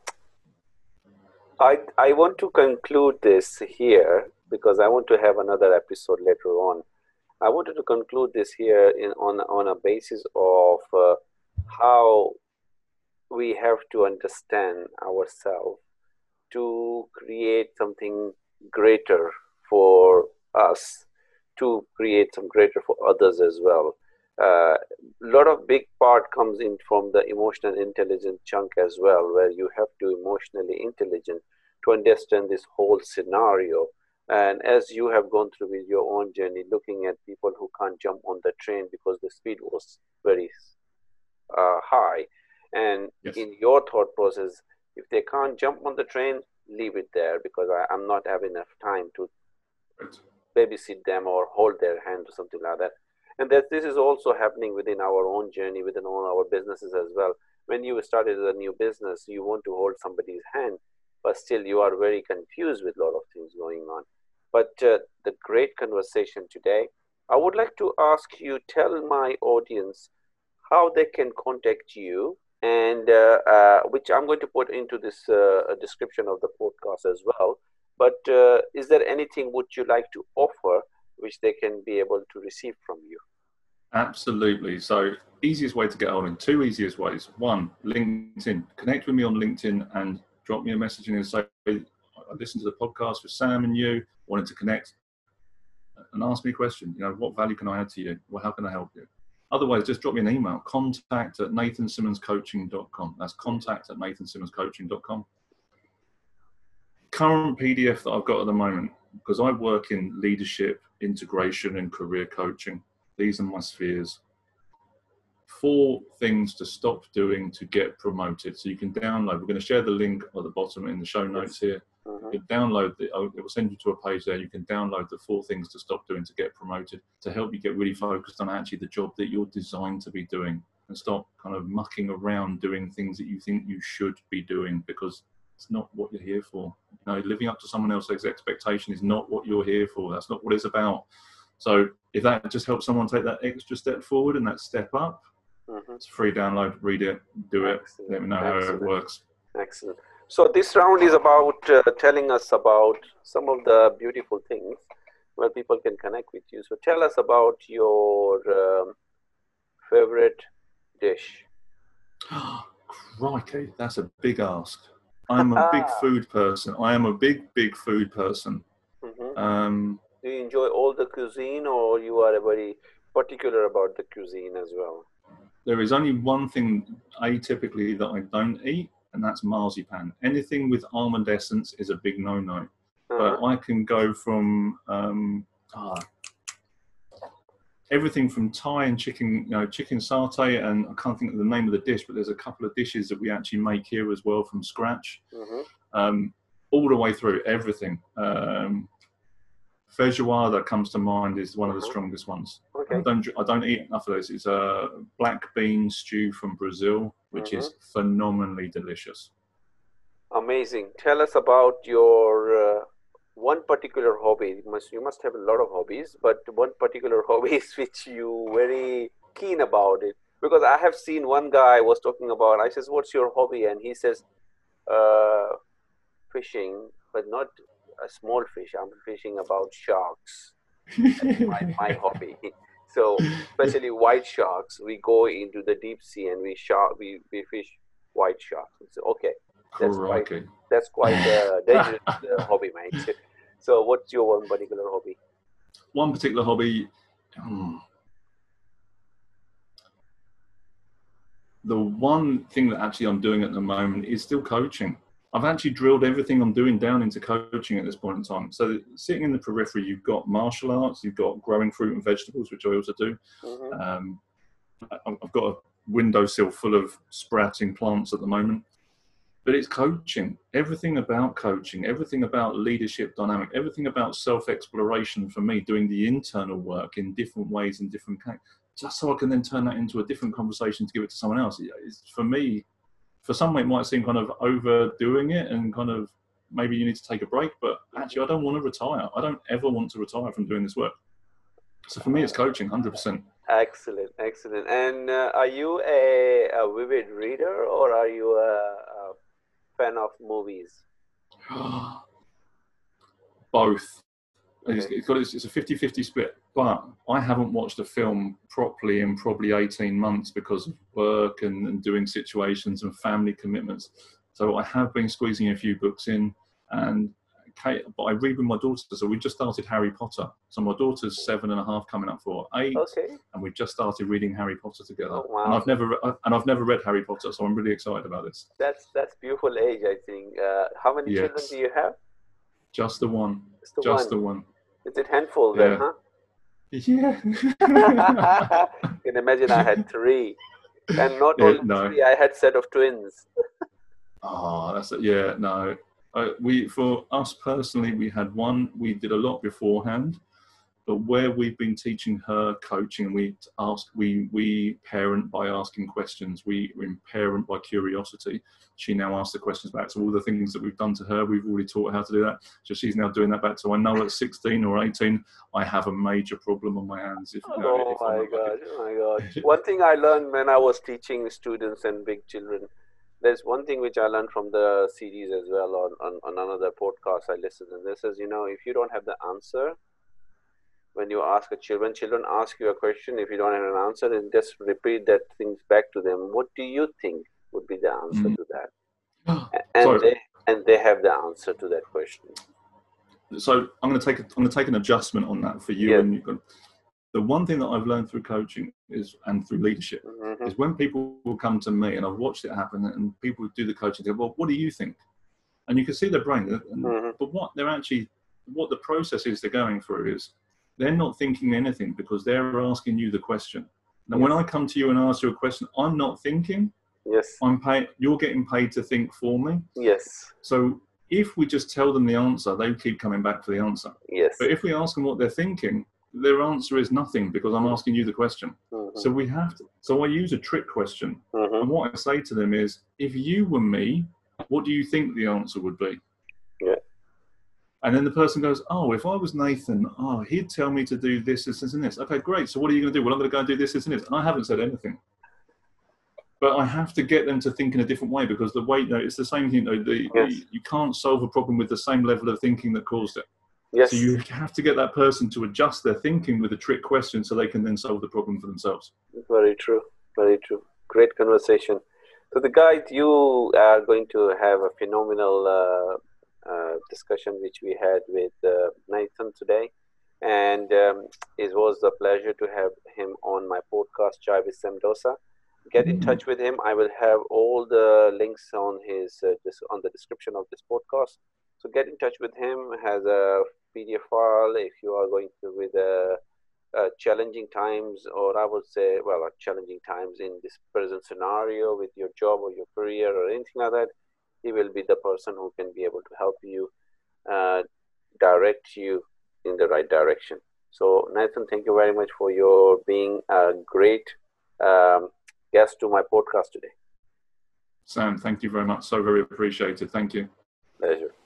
I want to conclude this here because I want to have another episode later on. I wanted to conclude this here on a basis of how we have to understand ourselves to create something greater for us, to create some greater for others as well. a lot of big part comes in from the emotional intelligence chunk as well, where you have to emotionally intelligent to understand this whole scenario. And as you have gone through with your own journey, looking at people who can't jump on the train because the speed was very high, and Yes. in your thought process, if they can't jump on the train, leave it there, because I'm not having enough time to Right. babysit them or hold their hand or something like that. And that this is also happening within our own journey, within all our businesses as well. When you started a new business, you want to hold somebody's hand, but still you are very confused with a lot of things going on. But the great conversation today, I would like to ask you, tell my audience how they can contact you, and which I'm going to put into this description of the podcast as well. But is there anything would you like to offer which they can be able to receive from you? Absolutely. So easiest way to get hold of, two easiest ways. One, LinkedIn. Connect with me on LinkedIn and drop me a message and say, I listened to the podcast with Sam and you, wanted to connect, and ask me a question. You know, what value can I add to you? Well, how can I help you? Otherwise, just drop me an email, contact@nathansimmonscoaching.com. That's contact@nathansimmonscoaching.com. Current PDF that I've got at the moment, because I work in leadership, integration, and career coaching. These are my spheres. 4 things to stop doing to get promoted. So you can download. We're going to share the link at the bottom in the show notes here. You can download it will send you to a page there. You can download the 4 things to stop doing to get promoted, to help you get really focused on actually the job that you're designed to be doing, and stop kind of mucking around doing things that you think you should be doing, because it's not what you're here for. You know, living up to someone else's expectation is not what you're here for. That's not what it's about. So if that just helps someone take that extra step forward and that step up, it's a free download. Read it, do it. Excellent. Let me know how it works. Excellent. So this round is about telling us about some of the beautiful things where people can connect with you. So tell us about your favorite dish. Crikey, that's a big ask. I'm a big food person. I am a big food person. Do you enjoy all the cuisine, or you are very particular about the cuisine as well? There is only one thing atypically that I don't eat, and that's marzipan. Anything with almond essence is a big no-no. But I can go from everything from Thai and chicken, chicken satay, and I can't think of the name of the dish, but there's a couple of dishes that we actually make here as well from scratch. All the way through, everything. Feijoada that comes to mind is one of the strongest ones. I don't eat enough of those. It's a black bean stew from Brazil, which is phenomenally delicious. Amazing. Tell us about your one particular hobby. You must have a lot of hobbies, but one particular hobby which you very keen about it. Because I have seen one guy was talking about, I says, what's your hobby? And he says, fishing, but not a small fish. I'm fishing about sharks. That's my hobby. So especially white sharks, we go into the deep sea and we fish white sharks. So okay, that's quite a dangerous hobby, mate. So what's your one particular hobby? One particular hobby. The one thing that actually I'm doing at the moment is still coaching. I've actually drilled everything I'm doing down into coaching at this point in time. So sitting in the periphery, you've got martial arts, you've got growing fruit and vegetables, which I also do. I've got a windowsill full of sprouting plants at the moment. But it's coaching. Everything about coaching, everything about leadership dynamic, everything about self-exploration for me, doing the internal work in different ways and different just so I can then turn that into a different conversation to give it to someone else. For me, for some it might seem kind of overdoing it and kind of maybe you need to take a break, but actually I don't want to retire. I don't ever want to retire from doing this work. So for me, it's coaching, 100%. Excellent, excellent. And are you a vivid reader, or are you a fan of movies? Both. Okay. It's a 50-50 split, but I haven't watched a film properly in probably 18 months because of work and doing situations and family commitments. So I have been squeezing a few books in, and but I read with my daughter. So we just started Harry Potter. So my daughter's 7.5, coming up for 8, Okay. and we've just started reading Harry Potter together. Oh, wow. And I've never read Harry Potter, so I'm really excited about this. That's beautiful age, I think. How many children do you have? Just the one. Just the one. Is it handful then, huh? Yeah. You can imagine I had 3. And not only 3, I had set of twins. Oh, that's it. Yeah, no. For us personally, we had 1. We did a lot beforehand, but where we've been teaching her coaching, we parent by asking questions. We parent by curiosity. She now asks the questions back. So all the things that we've done to her, we've already taught her how to do that. So she's now doing that back. So I know at 16 or 18, I have a major problem on my hands. Oh my gosh. One thing I learned when I was teaching students and big children, there's one thing which I learned from the series as well on another podcast I listened. And this is, if you don't have the answer, when you ask when children ask you a question, if you don't have an answer, then just repeat that things back to them. What do you think would be the answer to that? And they have the answer to that question. So I'm going to take an adjustment on that for you. Yeah. And the one thing that I've learned through coaching and through leadership is when people will come to me, and I've watched it happen, and people do the coaching, they go, well, what do you think? And you can see their brain. But what the process is they're going through is they're not thinking anything, because they're asking you the question. Now, when I come to you and ask you a question, I'm not thinking. Yes. You're getting paid to think for me. Yes. So if we just tell them the answer, they keep coming back for the answer. Yes. But if we ask them what they're thinking, their answer is nothing, because I'm asking you the question. So we have to. So I use a trick question, and what I say to them is, if you were me, what do you think the answer would be? Yeah. And then the person goes, oh, if I was Nathan, he'd tell me to do this, this, and this. Okay, great. So what are you going to do? Well, I'm going to go and do this, this, and this. And I haven't said anything. But I have to get them to think in a different way, because the way, it's the same thing. You can't solve a problem with the same level of thinking that caused it. Yes. So you have to get that person to adjust their thinking with a trick question, so they can then solve the problem for themselves. Very true. Very true. Great conversation. So the guide, you are going to have a phenomenal discussion which we had with Nathan today. And it was a pleasure to have him on my podcast, Chai with Sam Dosa. Get in touch with him. I will have all the links on his on the description of this podcast. So get in touch with him. Has a PDF file if you are going through with challenging times, or I would say, challenging times in this present scenario with your job or your career or anything like that. He will be the person who can be able to help you, direct you in the right direction. So Nathan, thank you very much for your being a great guest to my podcast today. Sam, thank you very much. So very appreciated. Thank you. Pleasure.